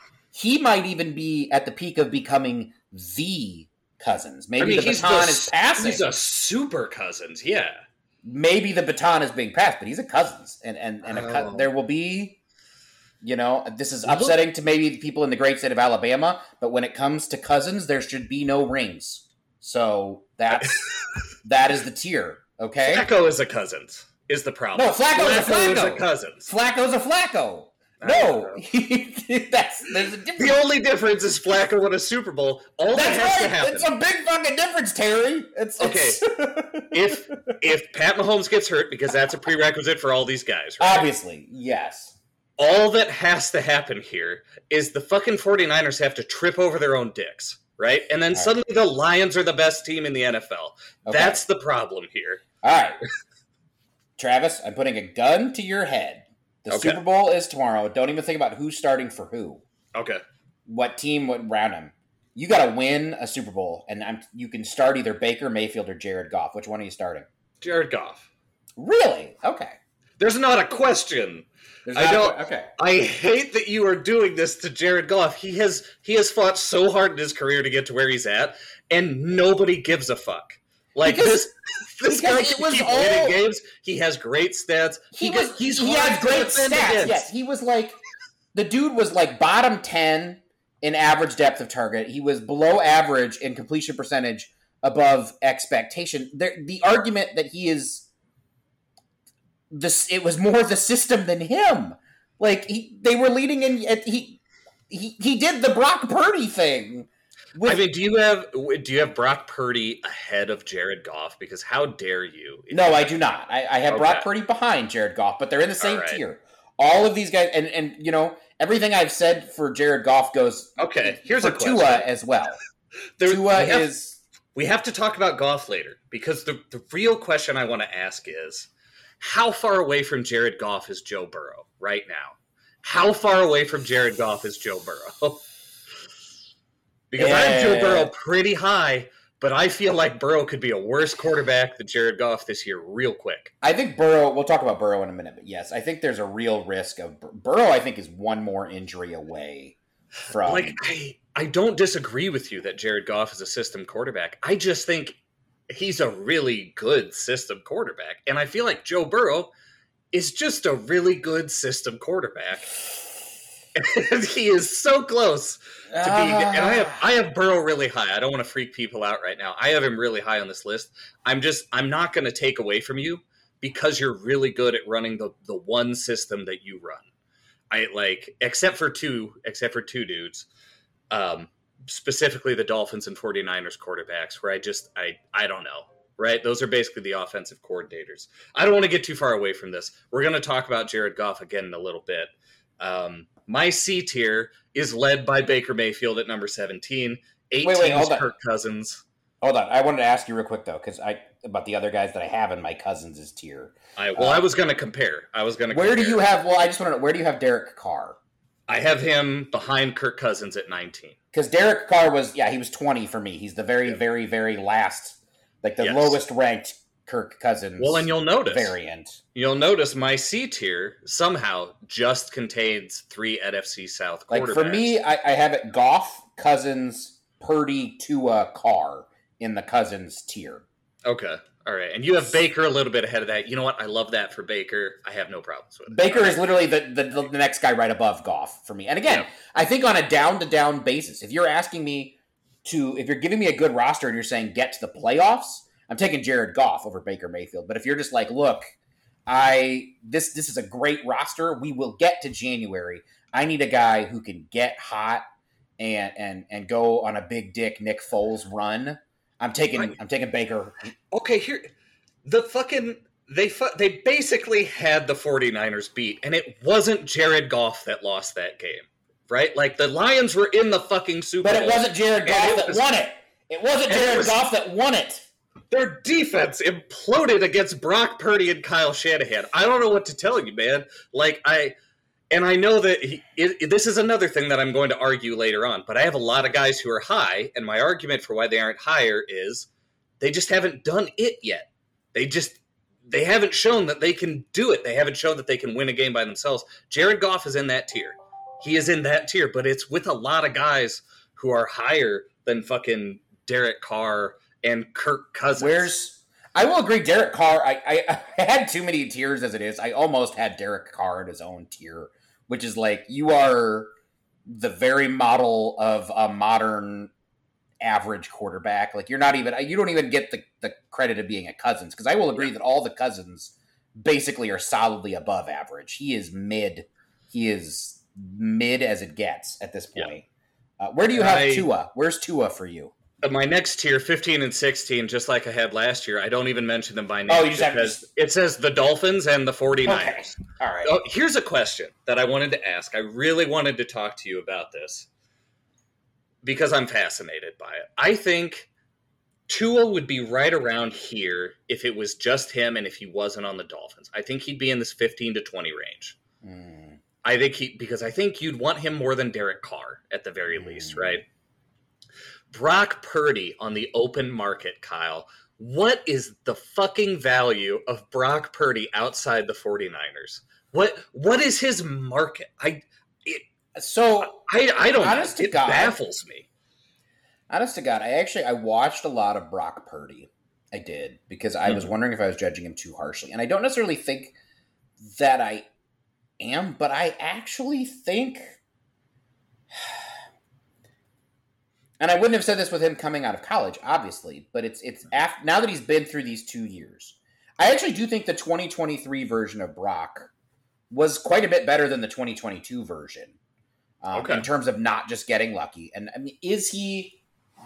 be at the peak of becoming the Cousins. Maybe the baton is passing. He's a super Cousins, yeah. Maybe the baton is being passed, but he's a Cousins. And there will be, this is upsetting to maybe the people in the great state of Alabama, but when it comes to Cousins, there should be no rings. So that is the tier, okay? Flacco is a Cousins, is the problem. No, Flacco is a Cousins. Flacco's a Flacco. No, there's a difference. The only difference is Flacco won a Super Bowl. All that has to happen. It's a big fucking difference, Terry. Okay. If Pat Mahomes gets hurt, because that's a prerequisite for all these guys, right? Obviously, yes. All that has to happen here is the fucking 49ers have to trip over their own dicks, right? And then suddenly the Lions are the best team in the NFL. Okay. That's the problem here. All right. Travis, I'm putting a gun to your head. The Super Bowl is tomorrow. Don't even think about who's starting for who. Okay. What team would round him? You got to win a Super Bowl, and you can start either Baker Mayfield or Jared Goff. Which one are you starting? Jared Goff. Really? Okay. There's not a question. I hate that you are doing this to Jared Goff. He has fought so hard in his career to get to where he's at, and nobody gives a fuck. Like this guy can keep winning games. He has great stats. He has great stats. Yes, he was like the dude was like bottom 10 in average depth of target. He was below average in completion percentage, above expectation. The argument that he is it was more the system than him. Like they were leading in. He did the Brock Purdy thing. Do you have Brock Purdy ahead of Jared Goff? Because how dare you? No, I do not. I have Brock Purdy behind Jared Goff, but they're in the same tier. All of these guys, and everything I've said for Jared Goff goes. Okay, here's a question. Tua as well. We have to talk about Goff later, because the real question I want to ask is, how far away from Jared Goff is Joe Burrow right now? How far away from Jared Goff is Joe Burrow? Because I have Joe Burrow pretty high, but I feel like Burrow could be a worse quarterback than Jared Goff this year real quick. I think Burrow, we'll talk about Burrow in a minute, but yes, I think there's a real risk of Burrow, I think, is one more injury away from... Like, I don't disagree with you that Jared Goff is a system quarterback. I just think he's a really good system quarterback. And I feel like Joe Burrow is just a really good system quarterback. And he is so close to being, and I have Burrow really high. I don't want to freak people out right now. I have him really high on this list. I'm not going to take away from you because you're really good at running the one system that you run. Except for two dudes. specifically the Dolphins and 49ers quarterbacks, where I don't know, right? Those are basically the offensive coordinators. I don't want to get too far away from this. We're going to talk about Jared Goff again in a little bit. My C tier is led by Baker Mayfield at number 17. 18 is Kirk Cousins. Hold on. I wanted to ask you real quick, though, because about the other guys that I have in my Cousins' tier. I was going to compare. Where do you have, I just want to know, where do you have Derek Carr? I have him behind Kirk Cousins at 19. Because Derek Carr he was 20 for me. He's the very, very, very last, lowest ranked Kirk Cousins. Well, and you'll notice variant. You'll notice my C tier somehow just contains 3 NFC South quarterbacks. For me, I have it Goff, Cousins, Purdy, Tua, Carr in the Cousins tier. Okay. All right. And you have Baker a little bit ahead of that. You know what? I love that for Baker. I have no problems with it. Baker is literally the next guy right above Goff for me. And again, I think on a down-to-down basis, if you're asking me if you're giving me a good roster and you're saying get to the playoffs, I'm taking Jared Goff over Baker Mayfield. But if you're just like, look, this is a great roster. We will get to January. I need a guy who can get hot and go on a big dick Nick Foles run. I'm taking Baker. Okay, here they basically had the 49ers beat, and it wasn't Jared Goff that lost that game, right? Like the Lions were in the fucking Super Bowl. But it wasn't Jared Goff that won it. It wasn't Jared Goff that won it. Their defense imploded against Brock Purdy and Kyle Shanahan. I don't know what to tell you, man. I know that this is another thing that I'm going to argue later on, but I have a lot of guys who are high, and my argument for why they aren't higher is they just haven't done it yet. They haven't shown that they can do it. They haven't shown that they can win a game by themselves. Jared Goff is in that tier. He is in that tier, but it's with a lot of guys who are higher than fucking Derek Carr and Kirk Cousins. I will agree, Derek Carr, I had too many tiers as it is. I almost had Derek Carr in his own tier, which is like, you are the very model of a modern average quarterback. Like, you don't even get the credit of being a Cousins, because I will agree that all the Cousins basically are solidly above average. He is mid as it gets at this point. Where do you have Tua? Where's Tua for you? My next tier, 15 and 16, just like I had last year, I don't even mention them by name. Oh, you just have it says the Dolphins and the 49ers. Okay. All right. Here's a question that I wanted to ask. I really wanted to talk to you about this because I'm fascinated by it. I think Tua would be right around here if it was just him and if he wasn't on the Dolphins. I think he'd be in this 15 to 20 range. I think you'd want him more than Derek Carr at the very least, right? Brock Purdy on the open market, Kyle. What is the fucking value of Brock Purdy outside the 49ers? What is his market? I don't. Honest to God, it baffles me. Honest to God, I watched a lot of Brock Purdy. I did, because I was wondering if I was judging him too harshly, and I don't necessarily think that I am, but I actually think. And I wouldn't have said this with him coming out of college, obviously, but it's after, now that he's been through these 2 years. I actually do think the 2023 version of Brock was quite a bit better than the 2022 version in terms of not just getting lucky. And I mean, is he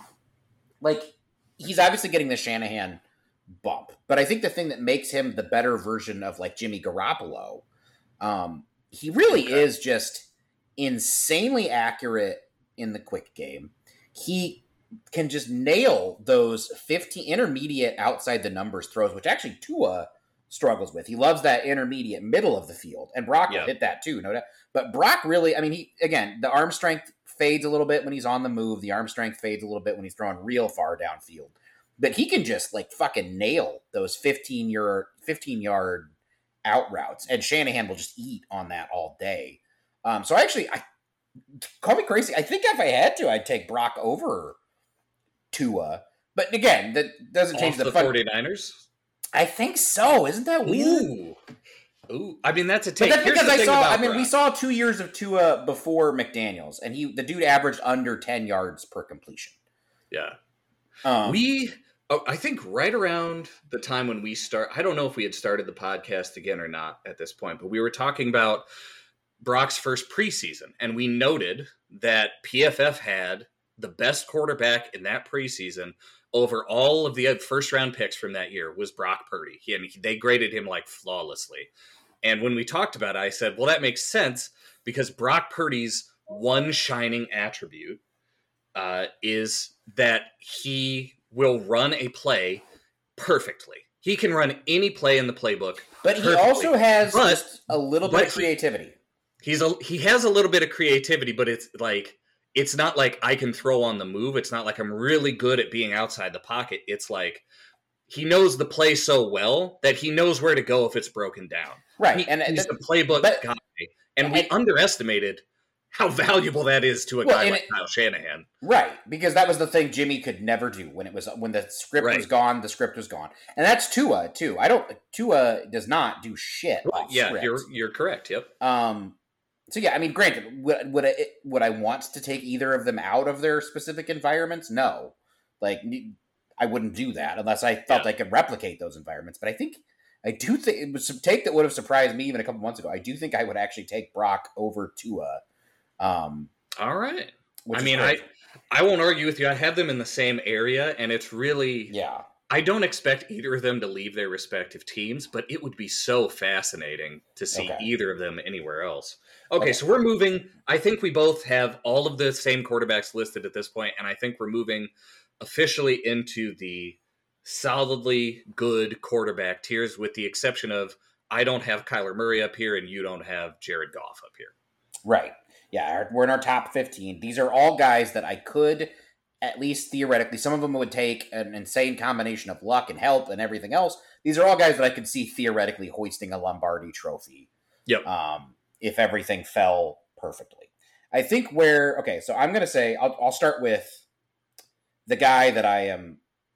he's obviously getting the Shanahan bump, but I think the thing that makes him the better version of like Jimmy Garoppolo, he really is just insanely accurate in the quick game. He can just nail those 15 intermediate outside the numbers throws, which actually Tua struggles with. He loves that intermediate middle of the field, and Brock will hit that too, no doubt. But Brock really, I mean, the arm strength fades a little bit when he's on the move. The arm strength fades a little bit when he's throwing real far downfield. But he can just like fucking nail those 15-yard out routes, and Shanahan will just eat on that all day. So I call me crazy, I think if I had to, I'd take Brock over Tua. But again, that doesn't change the 49ers? I think so. Isn't that weird? Ooh. I mean, that's a take. But that's because we saw 2 years of Tua before McDaniels, and the dude averaged under 10 yards per completion. Yeah. I think right around the time when we I don't know if we had started the podcast again or not at this point, but we were talking about Brock's first preseason, and we noted that PFF had the best quarterback in that preseason over all of the first round picks from that year was Brock Purdy. They graded him like flawlessly. And when we talked about it, I said, well, that makes sense because Brock Purdy's one shining attribute is that he will run a play perfectly. He can run any play in the playbook. But he also has just a little bit of creativity. He has a little bit of creativity, but it's not like I can throw on the move. It's not like I'm really good at being outside the pocket. It's like he knows the play so well that he knows where to go if it's broken down. Right. He's the playbook guy. And we underestimated how valuable that is to a guy like Kyle Shanahan. Right. Because that was the thing Jimmy could never do when the script was gone, the script was gone. And that's Tua too. Tua does not do shit. Well, you're correct. Yep. So yeah, I mean, granted, would I want to take either of them out of their specific environments? No. Like, I wouldn't do that unless I felt I could replicate those environments. But I do think it was some take that would have surprised me even a couple months ago. I do think I would actually take Brock over Tua. All right. I mean, I won't argue with you. I have them in the same area, and it's really I don't expect either of them to leave their respective teams, but it would be so fascinating to see either of them anywhere else. Okay, so we're moving. I think we both have all of the same quarterbacks listed at this point, and I think we're moving officially into the solidly good quarterback tiers, with the exception of I don't have Kyler Murray up here and you don't have Jared Goff up here. Right. Yeah, we're in our top 15. These are all guys that I could, at least theoretically, some of them would take an insane combination of luck and help and everything else. These are all guys that I could see theoretically hoisting a Lombardi trophy. Yep. If everything fell perfectly. I think so I'm going to say, I'll start with the guy that I am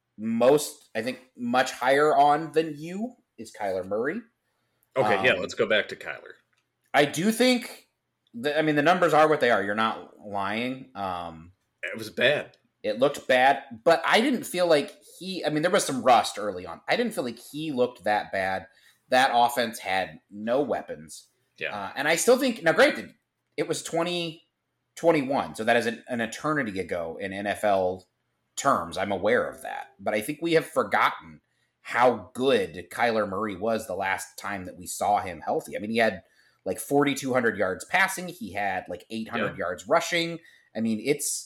much higher on than you is Kyler Murray. Okay, let's go back to Kyler. I do think, the numbers are what they are. You're not lying. It was bad. It looked bad, but I didn't feel like there was some rust early on. I didn't feel like he looked that bad. That offense had no weapons. Yeah. And I still think, now granted, it was 2021, so that is an eternity ago in NFL terms. I'm aware of that. But I think we have forgotten how good Kyler Murray was the last time that we saw him healthy. I mean, he had like 4,200 yards passing. He had like 800 yards rushing. I mean,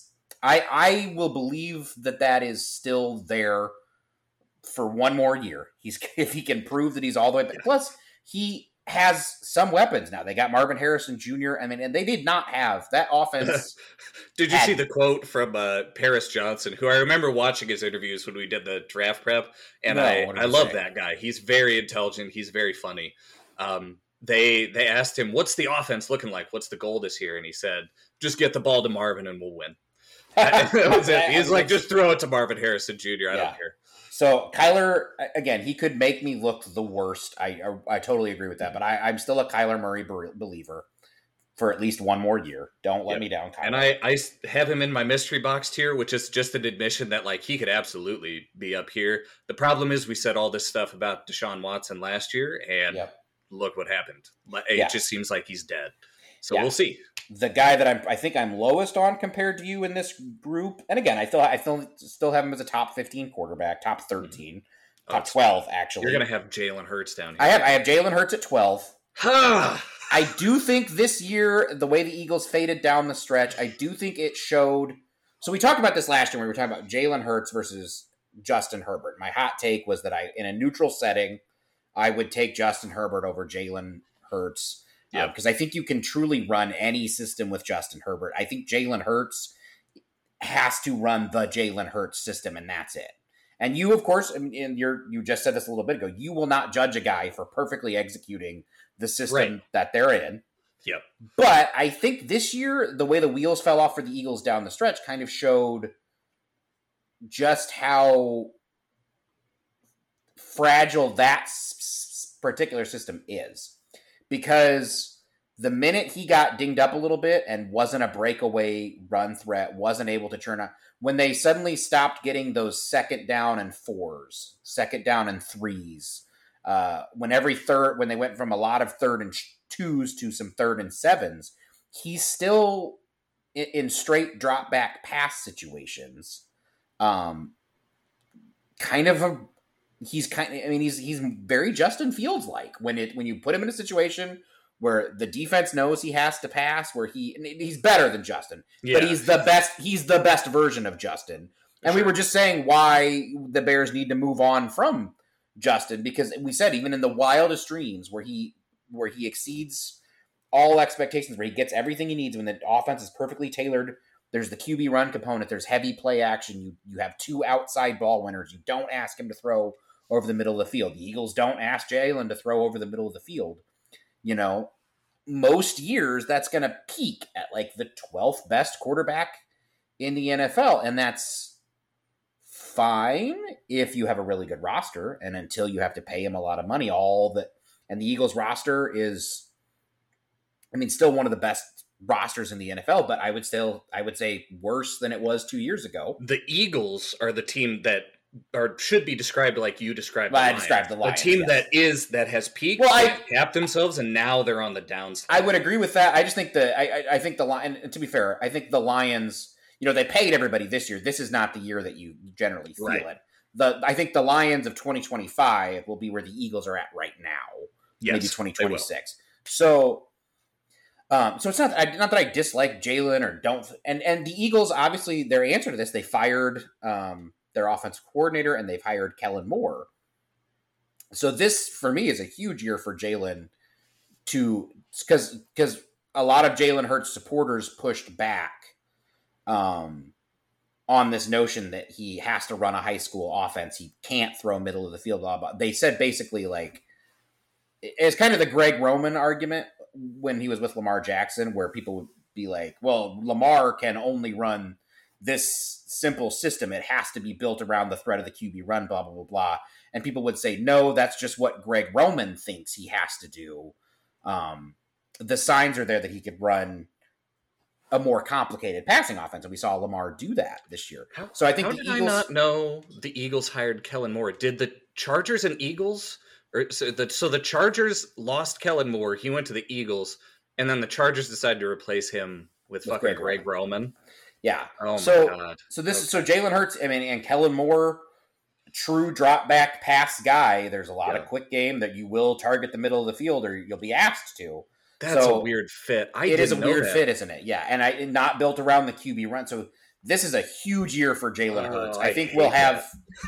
I will believe that is still there for one more year. If he can prove that he's all the way back. Plus, he has some weapons now. They got Marvin Harrison Jr. I mean, and they did not have that offense. Did you see the quote from Paris Johnson, who I remember watching his interviews when we did the draft prep, and I love that guy. He's very intelligent. He's very funny. They asked him, what's the offense looking like? What's the goal this year? And he said, just get the ball to Marvin and we'll win. That was it. He's like, just throw it to Marvin Harrison Jr. I don't care. So Kyler, again, he could make me look the worst. I totally agree with that. But I'm still a Kyler Murray believer for at least one more year. Don't let me down, Kyler. And I have him in my mystery box tier, which is just an admission that like he could absolutely be up here. The problem is we said all this stuff about Deshaun Watson last year, and look what happened. It just seems like he's dead. So we'll see. The guy that I think I'm lowest on compared to you in this group, and again, I still have him as a top 15 quarterback, top 13, top 12 actually. You're going to have Jalen Hurts down here. I have Jalen Hurts at 12. I do think this year, the way the Eagles faded down the stretch, I do think it showed. So we talked about this last year when we were talking about Jalen Hurts versus Justin Herbert. My hot take was that in a neutral setting, I would take Justin Herbert over Jalen Hurts. Because I think you can truly run any system with Justin Herbert. I think Jalen Hurts has to run the Jalen Hurts system, and that's it. And you, of course, and you just said this a little bit ago, you will not judge a guy for perfectly executing the system that they're in. Yep. But I think this year, the way the wheels fell off for the Eagles down the stretch kind of showed just how fragile that particular system is. Because the minute he got dinged up a little bit and wasn't a breakaway run threat, wasn't able to churn out, when they suddenly stopped getting those second down and 4s, second down and 3s, when they went from a lot of 3rd and 2s to some 3rd and 7s, he's still in straight drop back pass situations, he's very Justin Fields like when you put him in a situation where the defense knows he has to pass, where he's better than Justin, but he's the best version of Justin. And we were just saying why the Bears need to move on from Justin, because we said even in the wildest dreams where he exceeds all expectations, where he gets everything he needs, when the offense is perfectly tailored, there's the QB run component, there's heavy play action, you have two outside ball winners, you don't ask him to throw over the middle of the field. The Eagles don't ask Jalen to throw over the middle of the field. Most years that's going to peak at like the 12th best quarterback in the NFL. And that's fine if you have a really good roster, and until you have to pay him a lot of money, and the Eagles roster is, still one of the best rosters in the NFL, but I would say worse than it was 2 years ago. The Eagles are the team that should be described like you described. I described the Lions. A team that has peaked, capped themselves, and now they're on the downside. I would agree with that. I just think I think the Lions. And to be fair, I think the Lions. They paid everybody this year. This is not the year that you generally feel it. I think the Lions of 2025 will be where the Eagles are at right now. Yes, maybe 2026. So it's not that I dislike Jalen or don't. And the Eagles, obviously, their answer to this, they fired their offensive coordinator, and they've hired Kellen Moore. So this, for me, is a huge year for Jalen, because a lot of Jalen Hurts supporters pushed back on this notion that he has to run a high school offense. He can't throw middle of the field. Blah, blah. They said basically, like, it's kind of the Greg Roman argument when he was with Lamar Jackson, where people would be like, well, Lamar can only run this simple system. It has to be built around the threat of the QB run, blah, blah, blah, blah. And people would say, no, that's just what Greg Roman thinks he has to do. The signs are there that he could run a more complicated passing offense, and we saw Lamar do that this year. So I think how did I not know the Eagles hired Kellen Moore? Did the Chargers and Eagles, so the Chargers lost Kellen Moore, he went to the Eagles, and then the Chargers decided to replace him with fucking Greg Roman? Yeah. Oh my God. So Jalen Hurts, and Kellen Moore, true drop back pass guy. There's a lot of quick game that you will target the middle of the field, or you'll be asked to. That's a weird fit. It is a weird fit, isn't it? Yeah, and not built around the QB run. So this is a huge year for Jalen Hurts. I think we'll have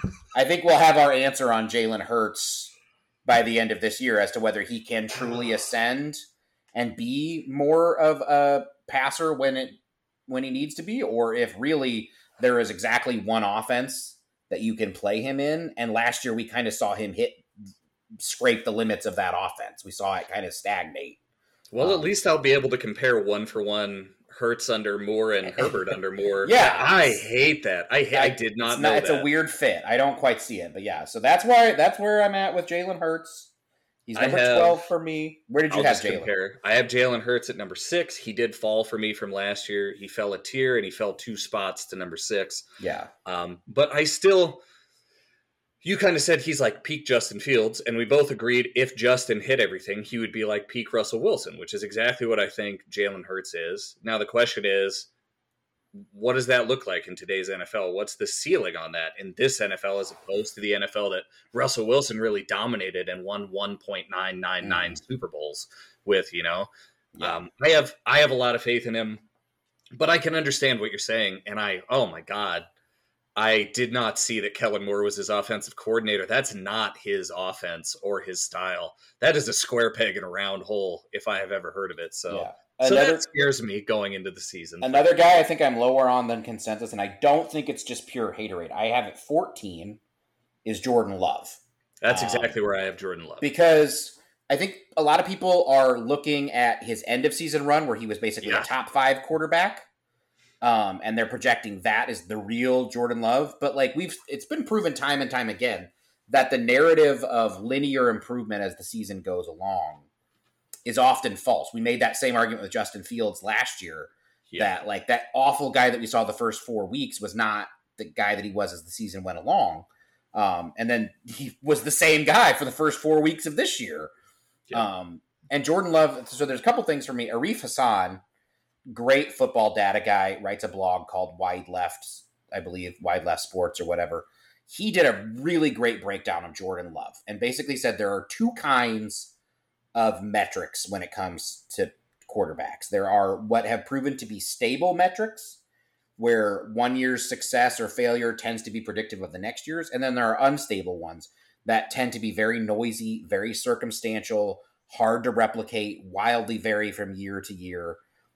our answer on Jalen Hurts by the end of this year as to whether he can truly ascend and be more of a passer when he needs to be, or if really there is exactly one offense that you can play him in. And last year we kind of saw him scrape the limits of that offense. We saw it kind of stagnate. Well, at least I'll be able to compare one for one Hurts under Moore and Herbert under Moore. Yeah. I hate that. I did not know that. It's a weird fit. I don't quite see it, but yeah. So that's where I'm at with Jalen Hurts. He's number 12 for me. Where did you have Jalen? I have Jalen Hurts at number 6. He did fall for me from last year. He fell a tier, and he fell 2 spots to number 6. Yeah. But I still... You kind of said he's like peak Justin Fields, and we both agreed if Justin hit everything, he would be like peak Russell Wilson, which is exactly what I think Jalen Hurts is. Now the question is, what does that look like in today's NFL? What's the ceiling on that in this NFL as opposed to the NFL that Russell Wilson really dominated and won 1.999 Super Bowls with, Yeah. I have a lot of faith in him, but I can understand what you're saying, and oh my God, I did not see that Kellen Moore was his offensive coordinator. That's not his offense or his style. That is a square peg in a round hole, if I have ever heard of it. So, so that scares me going into the season. Another guy I think I'm lower on than consensus, and I don't think it's just pure haterade. I have it 14, is Jordan Love. That's exactly where I have Jordan Love. Because I think a lot of people are looking at his end-of-season run where he was basically a top 5 quarterback. And they're projecting that as the real Jordan Love. But it's been proven time and time again that the narrative of linear improvement as the season goes along is often false. We made that same argument with Justin Fields last year, that that awful guy that we saw the first 4 weeks was not the guy that he was as the season went along. And then he was the same guy for the first 4 weeks of this year. Yeah. And Jordan Love, so there's a couple things for me. Arif Hassan, great football data guy, writes a blog called Wide Left, I believe, Wide Left Sports or whatever. He did a really great breakdown of Jordan Love and basically said there are two kinds of metrics when it comes to quarterbacks. There are what have proven to be stable metrics, where 1 year's success or failure tends to be predictive of the next year's. And then there are unstable ones that tend to be very noisy, very circumstantial, hard to replicate, wildly vary from year to year.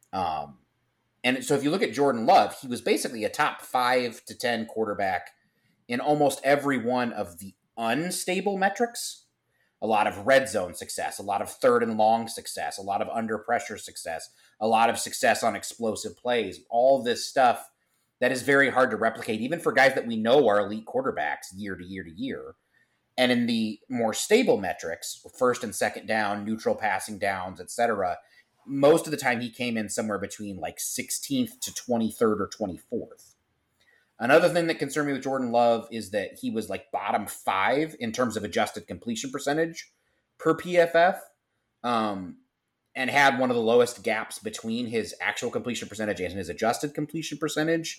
And so if you look at Jordan Love, he was basically a top 5 to 10 quarterback in almost every one of the unstable metrics. A lot of red zone success, a lot of third and long success, a lot of under pressure success, a lot of success on explosive plays, all this stuff that is very hard to replicate, even for guys that we know are elite quarterbacks year to year to year. And in the more stable metrics, first and second down, neutral passing downs, etc., most of the time he came in somewhere between like 16th to 23rd or 24th. Another thing that concerned me with Jordan Love is that he was like bottom 5 in terms of adjusted completion percentage per PFF, and had one of the lowest gaps between his actual completion percentage and his adjusted completion percentage.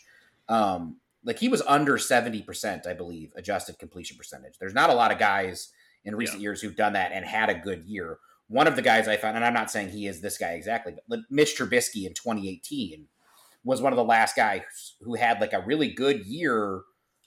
Like he was under 70%, I believe, adjusted completion percentage. There's not a lot of guys in recent years who've done that and had a good year. One of the guys I found, and I'm not saying he is this guy exactly, but Mitch Trubisky in 2018 was one of the last guys who had like a really good year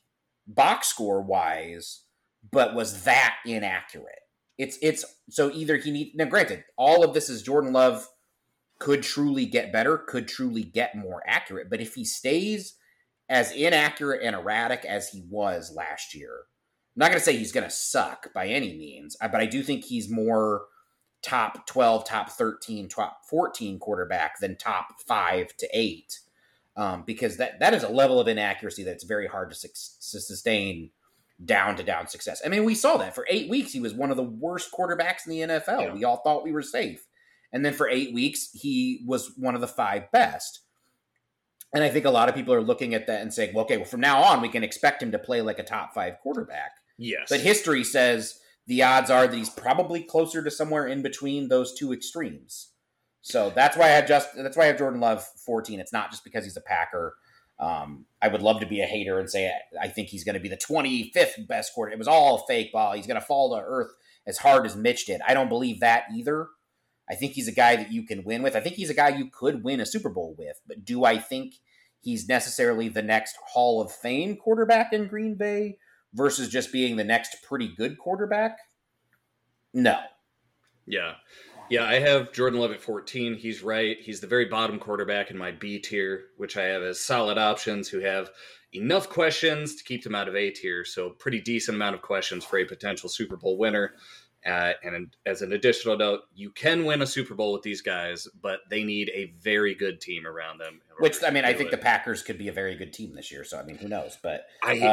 box score wise, but was that inaccurate. It's so either he needs, now granted, all of this is Jordan Love could truly get better, could truly get more accurate, but if he stays as inaccurate and erratic as he was last year, I'm not going to say he's going to suck by any means, but I do think he's more top 12, top 13, top 14 quarterback than top 5 to 8. Because that is a level of inaccuracy that's very hard to sustain down to down success. I mean, we saw that for 8 weeks. He was one of the worst quarterbacks in the NFL. Yeah. We all thought we were safe. And then for 8 weeks, he was one of the 5 best. And I think a lot of people are looking at that and saying, well, okay, well, from now on, we can expect him to play like a top 5 quarterback. Yes. But history says the odds are that he's probably closer to somewhere in between those two extremes. So that's why I have Jordan Love 14. It's not just because he's a Packer. I would love to be a hater and say I think he's going to be the 25th best quarterback. It was all a fake ball. He's going to fall to earth as hard as Mitch did. I don't believe that either. I think he's a guy that you can win with. I think he's a guy you could win a Super Bowl with. But do I think he's necessarily the next Hall of Fame quarterback in Green Bay versus just being the next pretty good quarterback? No. Yeah. Yeah, I have Jordan Love at 14. He's right. He's the very bottom quarterback in my B tier, which I have as solid options who have enough questions to keep them out of A tier. So pretty decent amount of questions for a potential Super Bowl winner. And as an additional note, you can win a Super Bowl with these guys, but they need a very good team around them. Which, I mean, I think the Packers could be a very good team this year. So, I mean, who knows? But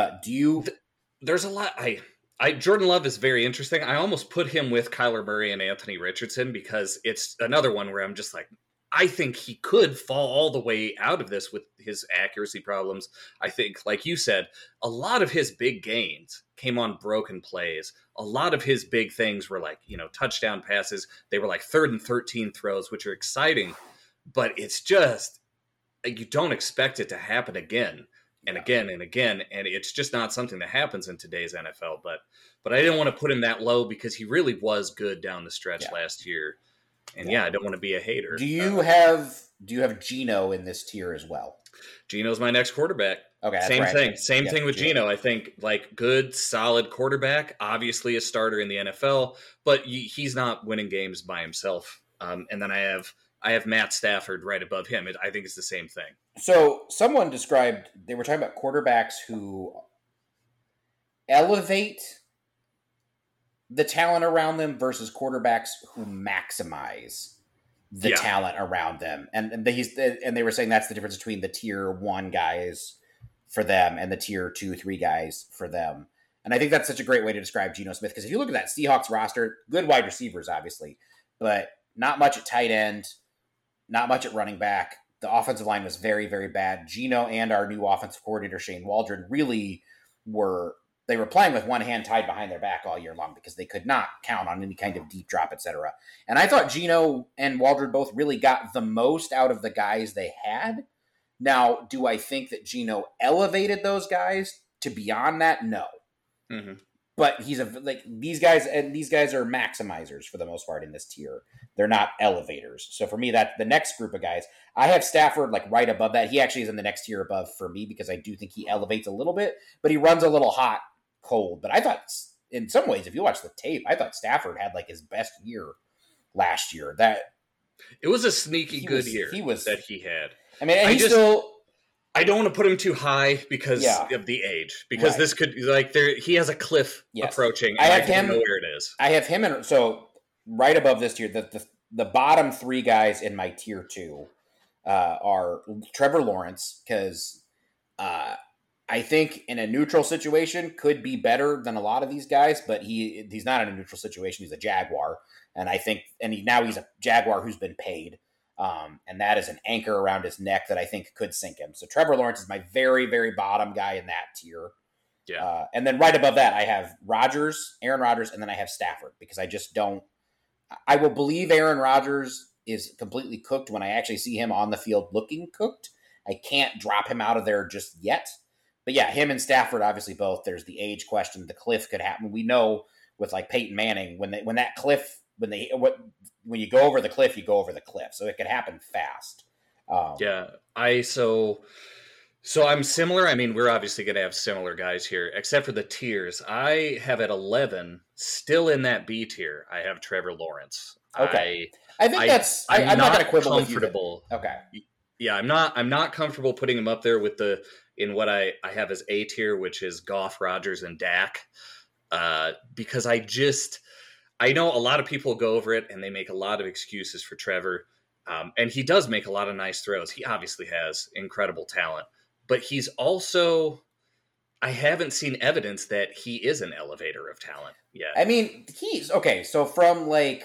there's a lot. Jordan Love is very interesting. I almost put him with Kyler Murray and Anthony Richardson because it's another one where I'm just like, I think he could fall all the way out of this with his accuracy problems. I think, like you said, a lot of his big gains came on broken plays. A lot of his big things were like, touchdown passes. They were like 3rd and 13 throws, which are exciting, but it's just, you don't expect it to happen again. And again and again, and it's just not something that happens in today's NFL. But I didn't want to put him that low because he really was good down the stretch last year. And I don't want to be a hater. Do you have Geno in this tier as well? Geno's my next quarterback. Okay, same thing. Same thing with Geno. I think like good, solid quarterback. Obviously a starter in the NFL, but he's not winning games by himself. And then I have Matt Stafford right above him. I think it's the same thing. So someone described, they were talking about quarterbacks who elevate the talent around them versus quarterbacks who maximize the talent around them. And they were saying that's the difference between the tier 1 guys for them and the tier 2, 3 guys for them. And I think that's such a great way to describe Geno Smith, because if you look at that Seahawks roster, good wide receivers, obviously, but not much at tight end, not much at running back. The offensive line was very, very bad. Geno and our new offensive coordinator, Shane Waldron, really were they were playing with one hand tied behind their back all year long because they could not count on any kind of deep drop, etc. And I thought Geno and Waldron both really got the most out of the guys they had. Now, do I think that Geno elevated those guys to beyond that? No. Mm-hmm. But these guys are maximizers for the most part in this tier. They're not elevators. So for me, that's the next group of guys. I have Stafford like right above that. He actually is in the next tier above for me because I do think he elevates a little bit, but he runs a little hot, cold. But I thought in some ways, if you watch the tape, I thought Stafford had like his best year last year. That it was a sneaky good year that he had. I mean, I don't want to put him too high because of the age. Because this could he has a cliff approaching. And I don't know where it is. I have him, and so right above this tier, the bottom three guys in my tier 2 are Trevor Lawrence, because I think in a neutral situation could be better than a lot of these guys, but he's not in a neutral situation. He's a Jaguar, and I think now he's a Jaguar who's been paid. And that is an anchor around his neck that I think could sink him. So Trevor Lawrence is my very, very bottom guy in that tier. Yeah. And then right above that, I have Aaron Rodgers, and then I have Stafford, because I will believe Aaron Rodgers is completely cooked when I actually see him on the field looking cooked. I can't drop him out of there just yet. But yeah, him and Stafford, obviously both. There's the age question. The cliff could happen. We know with like Peyton Manning, when you go over the cliff, you go over the cliff. So it could happen fast. So I'm similar. I mean, we're obviously going to have similar guys here, except for the tiers. I have at 11, still in that B tier, I have Trevor Lawrence. Okay. I'm not going to quibble comfortable. With you. Okay. Yeah, I'm not comfortable putting him up there with in what I have as A tier, which is Goff, Rodgers, and Dak. Because I know a lot of people go over it and they make a lot of excuses for Trevor. And he does make a lot of nice throws. He obviously has incredible talent, but he's also, I haven't seen evidence that he is an elevator of talent yet. I mean, so from like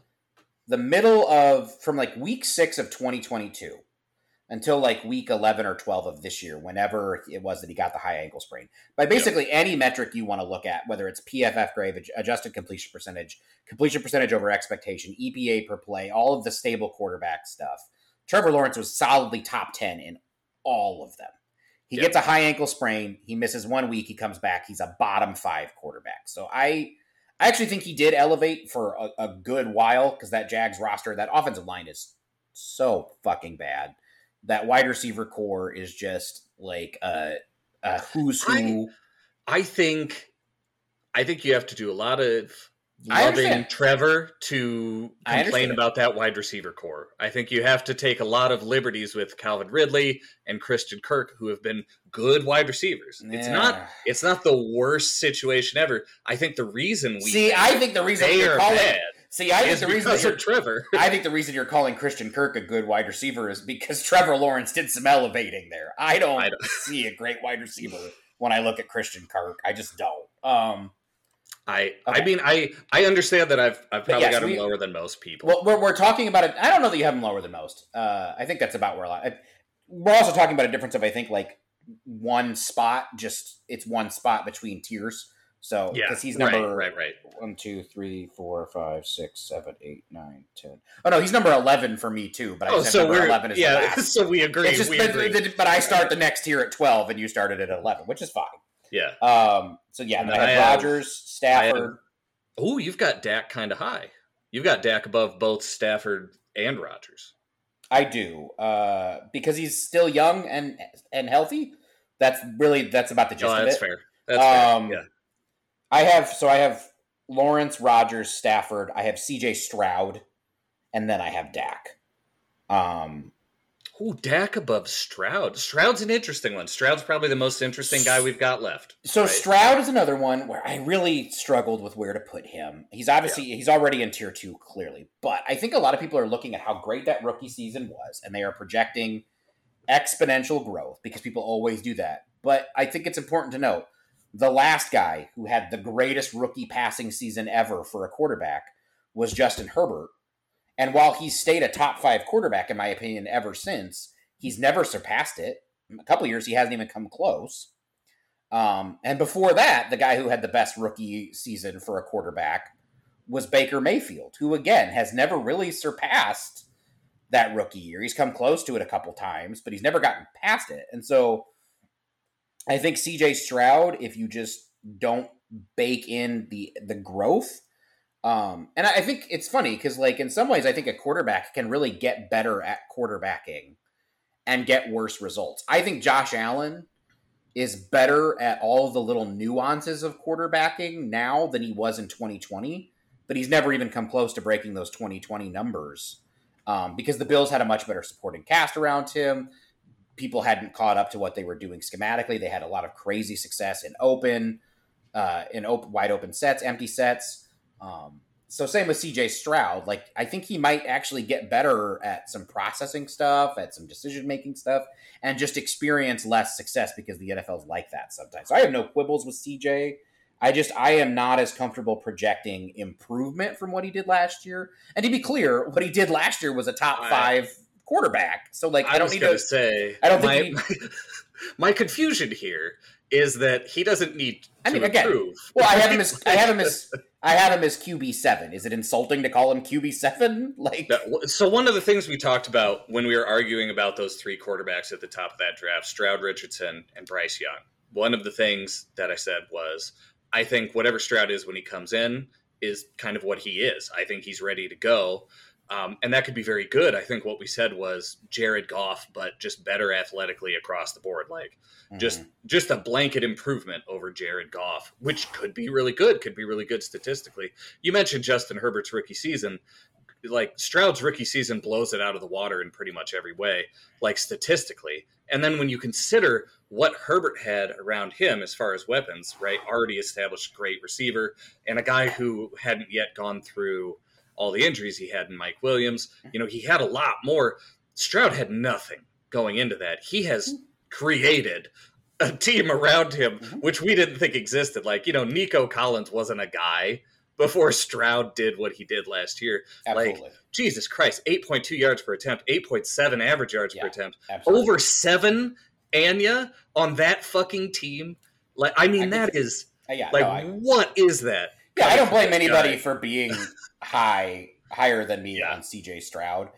week 6 of 2022 until like week 11 or 12 of this year, whenever it was that he got the high ankle sprain, by basically any metric you want to look at, whether it's PFF grade, adjusted completion percentage over expectation, EPA per play, all of the stable quarterback stuff, Trevor Lawrence was solidly top 10 in all of them. He gets a high ankle sprain. He misses 1 week. He comes back. He's a bottom 5 quarterback. So I actually think he did elevate for a good while, because that Jags roster, that offensive line is so fucking bad. That wide receiver core is just like a who's who. I think you have to do a lot of loving Trevor to complain about that wide receiver core. I think you have to take a lot of liberties with Calvin Ridley and Christian Kirk, who have been good wide receivers. Yeah. It's not the worst situation ever. I think the reason I think the reason you're calling bad. I think the reason you're calling Christian Kirk a good wide receiver is because Trevor Lawrence did some elevating there. I don't see a great wide receiver when I look at Christian Kirk. I just don't. I mean, I understand that I've probably got him lower than most people. Well, we're talking about it. I don't know that you have him lower than most. I think that's about where we're also talking about a difference of, I think, like one spot. It's one spot between tiers. So because he's number right. 1, 2, 3, 4, 5, 6, 7, 8, 9, 10. Oh no, he's number 11 for me too. But I said number 11 is the last. So we agree. But I start the next tier at 12, and you started at 11, which is fine. Yeah. So yeah, and I have Rodgers, Stafford. You've got Dak kind of high. You've got Dak above both Stafford and Rodgers. I do, because he's still young and healthy. That's about the gist of it. That's fair. That's fair. Yeah. I have Lawrence, Rodgers, Stafford. I have C.J. Stroud, and then I have Dak. Dak above Stroud. Stroud's an interesting one. Stroud's probably the most interesting guy we've got left. So right? Stroud is another one where I really struggled with where to put him. He's already in tier 2, clearly. But I think a lot of people are looking at how great that rookie season was, and they are projecting exponential growth, because people always do that. But I think it's important to note, the last guy who had the greatest rookie passing season ever for a quarterback was Justin Herbert. And while he's stayed a top 5 quarterback, in my opinion, ever since, he's never surpassed it. In a couple of years, he hasn't even come close. And before that, the guy who had the best rookie season for a quarterback was Baker Mayfield, who, again, has never really surpassed that rookie year. He's come close to it a couple times, but he's never gotten past it. And so I think CJ Stroud, if you just don't bake in the growth, and I think it's funny because, like, in some ways, I think a quarterback can really get better at quarterbacking and get worse results. I think Josh Allen is better at all the little nuances of quarterbacking now than he was in 2020, but he's never even come close to breaking those 2020 numbers because the Bills had a much better supporting cast around him. People hadn't caught up to what they were doing schematically. They had a lot of crazy success in wide open sets, empty sets. So same with CJ Stroud. Like, I think he might actually get better at some processing stuff, at some decision-making stuff, and just experience less success because the NFL's like that sometimes. So I have no quibbles with CJ. I am not as comfortable projecting improvement from what he did last year. And to be clear, what he did last year was a top 5 quarterback. So, like, I don't need to say. I don't think my confusion here is that he doesn't need to improve. Again, well, I have him as QB7. Is it insulting to call him QB7? Like, so one of the things we talked about when we were arguing about those 3 quarterbacks at the top of that draft, Stroud, Richardson, and Bryce Young, one of the things that I said was, I think whatever Stroud is when he comes in is kind of what he is. I think he's ready to go. And that could be very good. I think what we said was Jared Goff, but just better athletically across the board. Like, just a blanket improvement over Jared Goff, which could be really good, statistically. You mentioned Justin Herbert's rookie season. Like, Stroud's rookie season blows it out of the water in pretty much every way, like, statistically. And then when you consider what Herbert had around him as far as weapons, right, already established great receiver, and a guy who hadn't yet gone through all the injuries he had in Mike Williams, he had a lot more. Stroud had nothing going into that. He has created a team around him, which we didn't think existed. Like, Nico Collins wasn't a guy before Stroud did what he did last year. Absolutely. Like, Jesus Christ, 8.2 yards per attempt, 8.7 average yards per attempt, absolutely. Over 7 Anya on that fucking team. Like, I mean, what is that? Yeah, I don't blame anybody for being higher than me on CJ Stroud.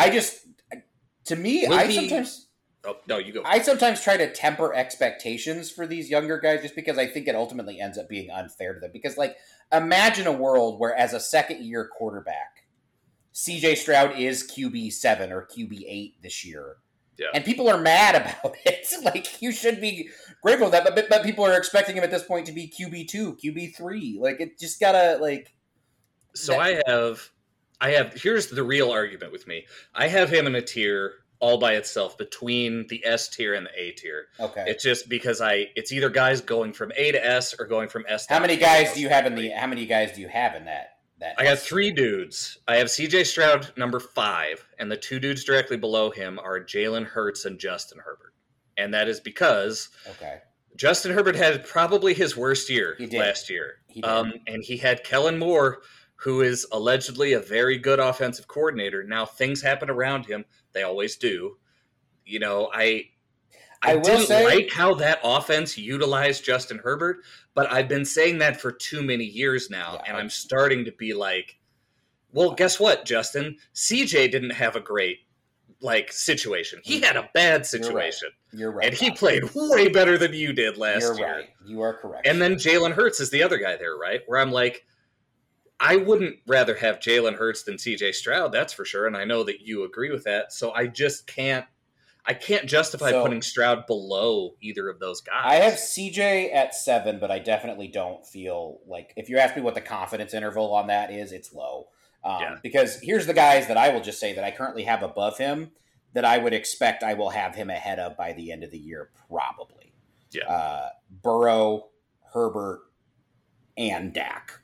Sometimes. Oh, no, you go. I sometimes try to temper expectations for these younger guys just because I think it ultimately ends up being unfair to them. Because, like, imagine a world where, as a second-year quarterback, CJ Stroud is QB7 or QB8 this year. Yeah. And people are mad about it. Like, you should be grateful for that, but people are expecting him at this point to be QB2, QB3. Like, it just gotta, like... So I have... Here's the real argument with me. I have him in a tier all by itself between the S tier and the A tier. Okay. It's just because it's either guys going from A to S or going from S to How many guys do you have in that? I got 3 dudes. I have CJ Stroud, number 5, and the 2 dudes directly below him are Jalen Hurts and Justin Herbert. And that is because Justin Herbert had probably his worst year last year. And he had Kellen Moore, who is allegedly a very good offensive coordinator. Now, things happen around him. They always do. I didn't like how that offense utilized Justin Herbert, but I've been saying that for too many years now, and I'm starting to be like, well, guess what, Justin? CJ didn't have a great situation. He had a bad situation. You're right. And he played way better than you did last year. Right. You are correct. And then Jalen Hurts is the other guy there, right? Where I'm like, I wouldn't rather have Jalen Hurts than CJ Stroud, that's for sure, and I know that you agree with that. So I just can't justify putting Stroud below either of those guys. I have CJ at 7, but I definitely don't feel like, if you ask me what the confidence interval on that is, it's low. Because here's the guys that I will just say that I currently have above him that I would expect I will have him ahead of by the end of the year, probably. Yeah. Burrow, Herbert, and Dak.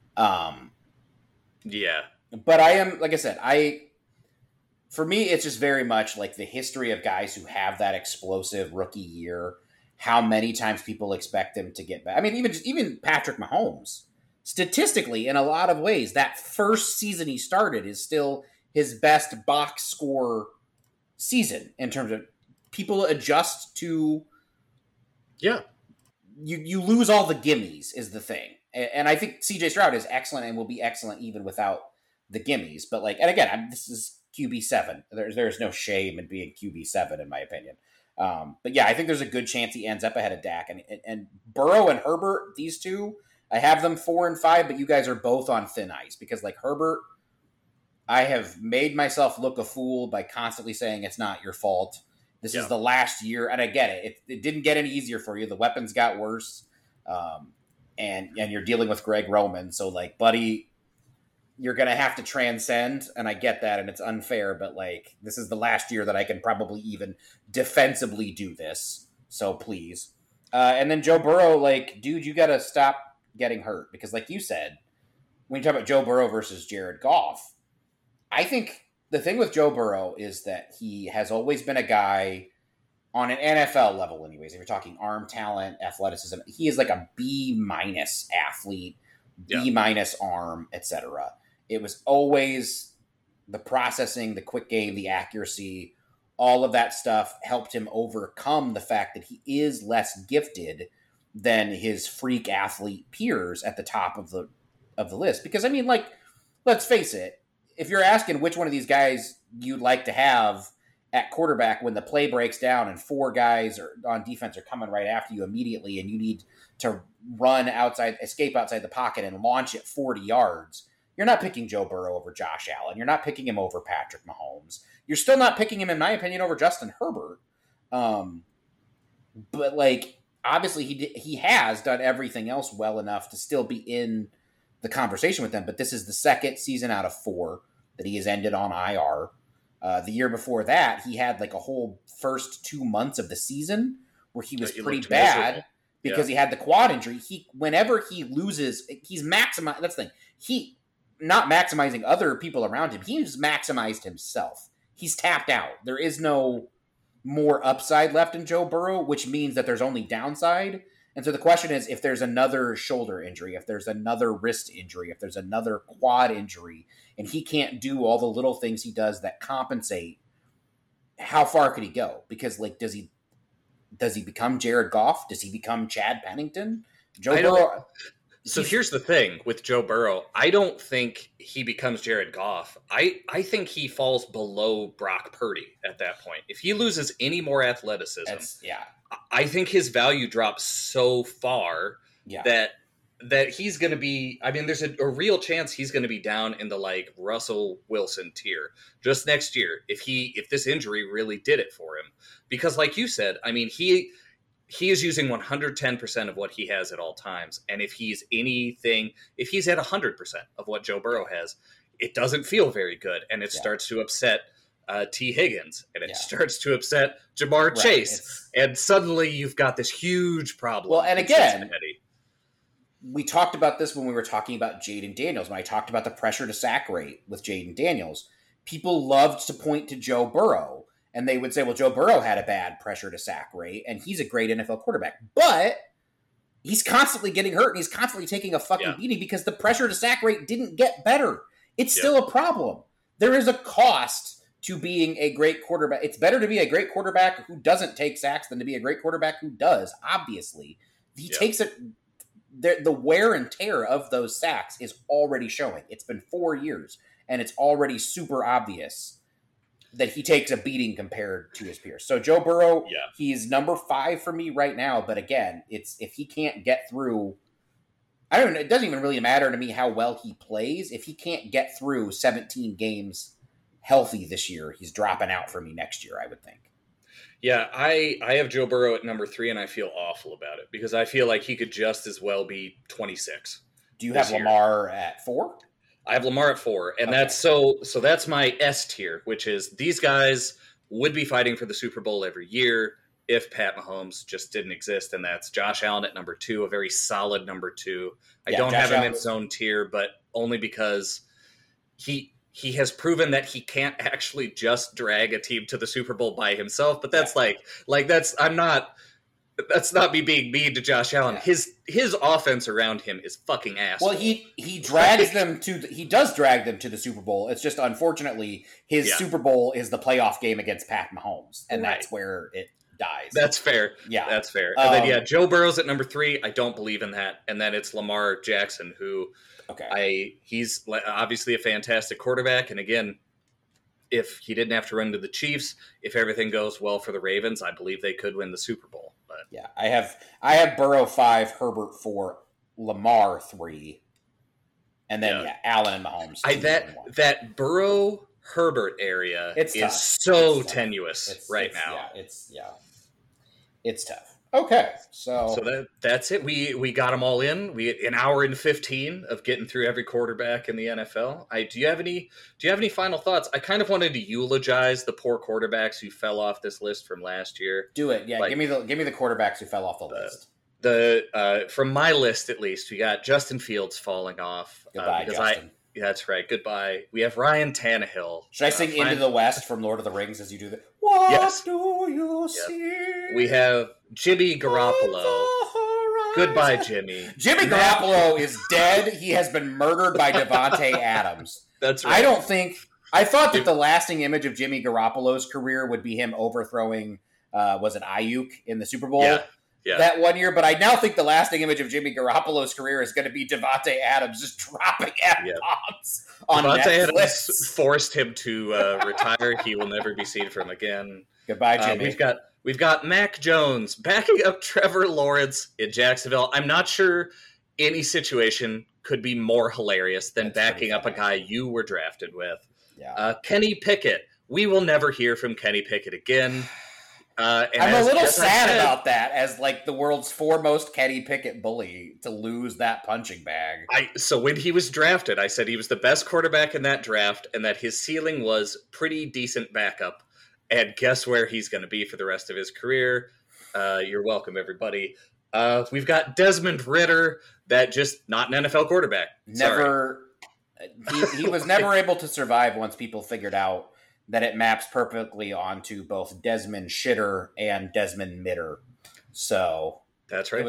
Yeah. But I am, like I said, for me, it's just very much like the history of guys who have that explosive rookie year, how many times people expect them to get back. I mean, even Patrick Mahomes, statistically, in a lot of ways, that first season he started is still his best box score season in terms of people adjust to you lose all the gimmies is the thing. And I think CJ Stroud is excellent and will be excellent even without the gimmies. But like, and again, this is QB7. There's no shame in being QB7 in my opinion. But yeah, I think there's a good chance he ends up ahead of Dak. And Burrow and Herbert, these two, I have them 4 and 5, but you guys are both on thin ice because like Herbert, I have made myself look a fool by constantly saying it's not your fault. This is the last year, and I get it. It didn't get any easier for you. The weapons got worse, and you're dealing with Greg Roman. So, like, buddy, you're going to have to transcend, and I get that, and it's unfair, but, like, this is the last year that I can probably even defensively do this. So, please. And then Joe Burrow, like, dude, you got to stop getting hurt. Because, like you said, when you talk about Joe Burrow versus Jared Goff, I think the thing with Joe Burrow is that he has always been a guy on an NFL level anyways. If you're talking arm talent, athleticism, he is like a B- athlete, B- arm, etc. It was always the processing, the quick game, the accuracy, all of that stuff helped him overcome the fact that he is less gifted than his freak athlete peers at the top of the list. Because, I mean, like, let's face it, if you're asking which one of these guys you'd like to have at quarterback when the play breaks down and 4 guys on defense are coming right after you immediately and you need to escape outside the pocket and launch it 40 yards, you're not picking Joe Burrow over Josh Allen. You're not picking him over Patrick Mahomes. You're still not picking him, in my opinion, over Justin Herbert. But, like, obviously he has done everything else well enough to still be in the conversation with them, but this is the second season out of 4 that he has ended on IR. The year before that, he had like a whole first 2 months of the season where he was pretty bad because he had the quad injury. Whenever he loses, he's maximized. That's the thing. He not maximizing other people around him. He's maximized himself. He's tapped out. There is no more upside left in Joe Burrow, which means that there's only downside. And so the question is, if there's another shoulder injury, if there's another wrist injury, if there's another quad injury, and he can't do all the little things he does that compensate, how far could he go? Because, like, does he become Jared Goff? Does he become Chad Pennington? Joe Burrow. So here's the thing with Joe Burrow. I don't think he becomes Jared Goff. I think he falls below Brock Purdy at that point. If he loses any more athleticism, I think his value drops so far that he's going to be, I mean, there's a real chance he's going to be down in the like Russell Wilson tier just next year if this injury really did it for him. Because like you said, I mean, he is using 110% of what he has at all times. And if he's at 100% of what Joe Burrow has, it doesn't feel very good. And it starts to upset T. Higgins, and it starts to upset Jamar Chase. And suddenly you've got this huge problem. Well, and again, we talked about this when we were talking about Jaden Daniels. When I talked about the pressure to sack rate with Jaden Daniels, people loved to point to Joe Burrow. And they would say, well, Joe Burrow had a bad pressure to sack rate, and he's a great NFL quarterback. But he's constantly getting hurt, and he's constantly taking a fucking beating because the pressure to sack rate didn't get better. It's still a problem. There is a cost to being a great quarterback. It's better to be a great quarterback who doesn't take sacks than to be a great quarterback who does, obviously. He takes it. The wear and tear of those sacks is already showing. It's been 4 years, and it's already super obvious that he takes a beating compared to his peers. So Joe Burrow, he's number 5 for me right now. But again, it's if he can't get through, I don't know. It doesn't even really matter to me how well he plays. If he can't get through 17 games healthy this year, he's dropping out for me next year, I would think. Yeah, I have Joe Burrow at number 3, and I feel awful about it because I feel like he could just as well be 26. Do you have Lamar at 4? I have Lamar at 4, and that's so that's my S tier, which is these guys would be fighting for the Super Bowl every year if Pat Mahomes just didn't exist, and that's Josh Allen at number 2, a very solid number 2. I don't have him in his own tier, but only because he has proven that he can't actually just drag a team to the Super Bowl by himself. But that's that's not me being mean to Josh Allen. His offense around him is fucking ass. Well, he drags them he does drag them to the Super Bowl. It's just unfortunately his Super Bowl is the playoff game against Pat Mahomes, and that's where it dies. That's fair. Yeah. That's fair. And then, Joe Burrow's at number 3. I don't believe in that. And then it's Lamar Jackson, who he's obviously a fantastic quarterback. And again, if he didn't have to run to the Chiefs, if everything goes well for the Ravens, I believe they could win the Super Bowl. But yeah, I have Burrow 5, Herbert 4, Lamar 3, and then Allen and Mahomes. That Burrow Herbert area is so tenuous now. It's tough. Okay, so that's it. We got them all in. We an hour and 15 of getting through every quarterback in the NFL. Do you have any final thoughts? I kind of wanted to eulogize the poor quarterbacks who fell off this list from last year. Do it. Yeah, give me the quarterbacks who fell off the list. From my list at least, we got Justin Fields falling off. Goodbye, Justin. That's right. Goodbye. We have Ryan Tannehill. Should I sing Into the West from Lord of the Rings as you do that? What do you see? We have Jimmy Garoppolo. Goodbye, Jimmy. Jimmy Garoppolo is dead. He has been murdered by Devontae Adams. That's right. I thought that the lasting image of Jimmy Garoppolo's career would be him overthrowing, was it Ayuk in the Super Bowl? Yeah. That one year, but I now think the lasting image of Jimmy Garoppolo's career is going to be Devontae Adams just dropping F-bombs on Devontae Netflix. Adams forced him to retire. He will never be seen from again. Goodbye, Jimmy. We've got Mac Jones backing up Trevor Lawrence in Jacksonville. I'm not sure any situation could be more hilarious than backing up a guy you were drafted with. Yeah. Kenny Pickett. We will never hear from Kenny Pickett again. I'm a little sad about that as like the world's foremost Kenny Pickett bully to lose that punching bag. So when he was drafted, I said he was the best quarterback in that draft and that his ceiling was pretty decent backup. And guess where he's going to be for the rest of his career? You're welcome, everybody. We've got Desmond Ridder, that just not an NFL quarterback. He was never able to survive once people figured out that it maps perfectly onto both Desmond Shitter and Desmond Mitter. So that's right.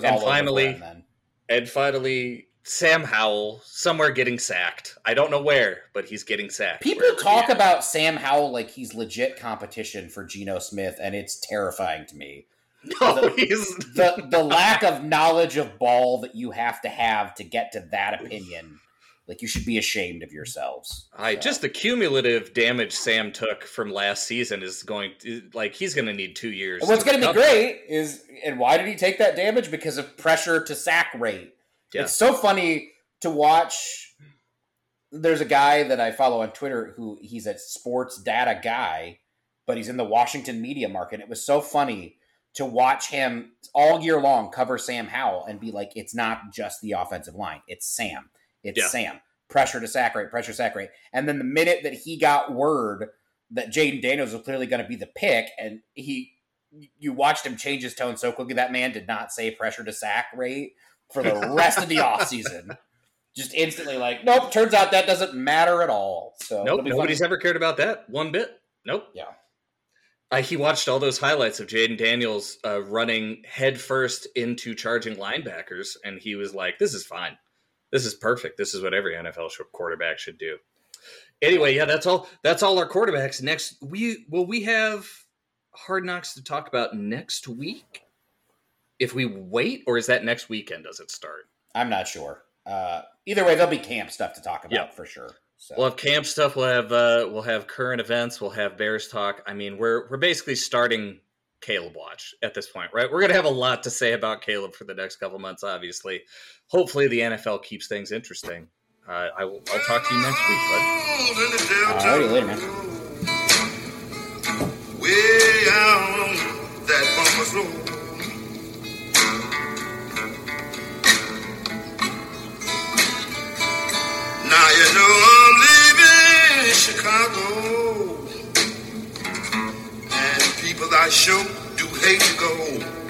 And finally, Sam Howell somewhere getting sacked. I don't know where, but he's getting sacked. People talk about Sam Howell like he's legit competition for Geno Smith, and it's terrifying to me. No, the lack of knowledge of ball that you have to get to that opinion. Like, you should be ashamed of yourselves. Just the cumulative damage Sam took from last season is going to, he's going to need 2 years. What's going to be great is, and why did he take that damage? Because of pressure to sack rate. Yeah. It's so funny to watch. There's a guy that I follow on Twitter who he's a sports data guy, but he's in the Washington media market. It was so funny to watch him all year long cover Sam Howell and be like, it's not just the offensive line. It's Sam. Sam. Pressure to sack rate. And then the minute that he got word that Jaden Daniels was clearly going to be the pick, and you watched him change his tone so quickly, that man did not say pressure to sack rate for the rest of the offseason. Just instantly nope, turns out that doesn't matter at all. So nope, nobody's ever cared about that one bit. Nope. Yeah. He watched all those highlights of Jaden Daniels running headfirst into charging linebackers, and he was like, this is fine. This is perfect. This is what every NFL quarterback should do. Anyway, that's all our quarterbacks. Next, we have Hard Knocks to talk about next week? If we wait, or is that next weekend does it start? I'm not sure. Either way, there'll be camp stuff to talk about for sure. So. We'll have camp stuff. We'll have current events. We'll have Bears talk. I mean, we're basically starting Caleb watch at this point, right? We're going to have a lot to say about Caleb for the next couple months, obviously. Hopefully the NFL keeps things interesting. I'll talk to you next week, bud. Alrighty, later, man. Way out on that bumper's road. Now you know I'm leaving Chicago, and people I sure do hate to go.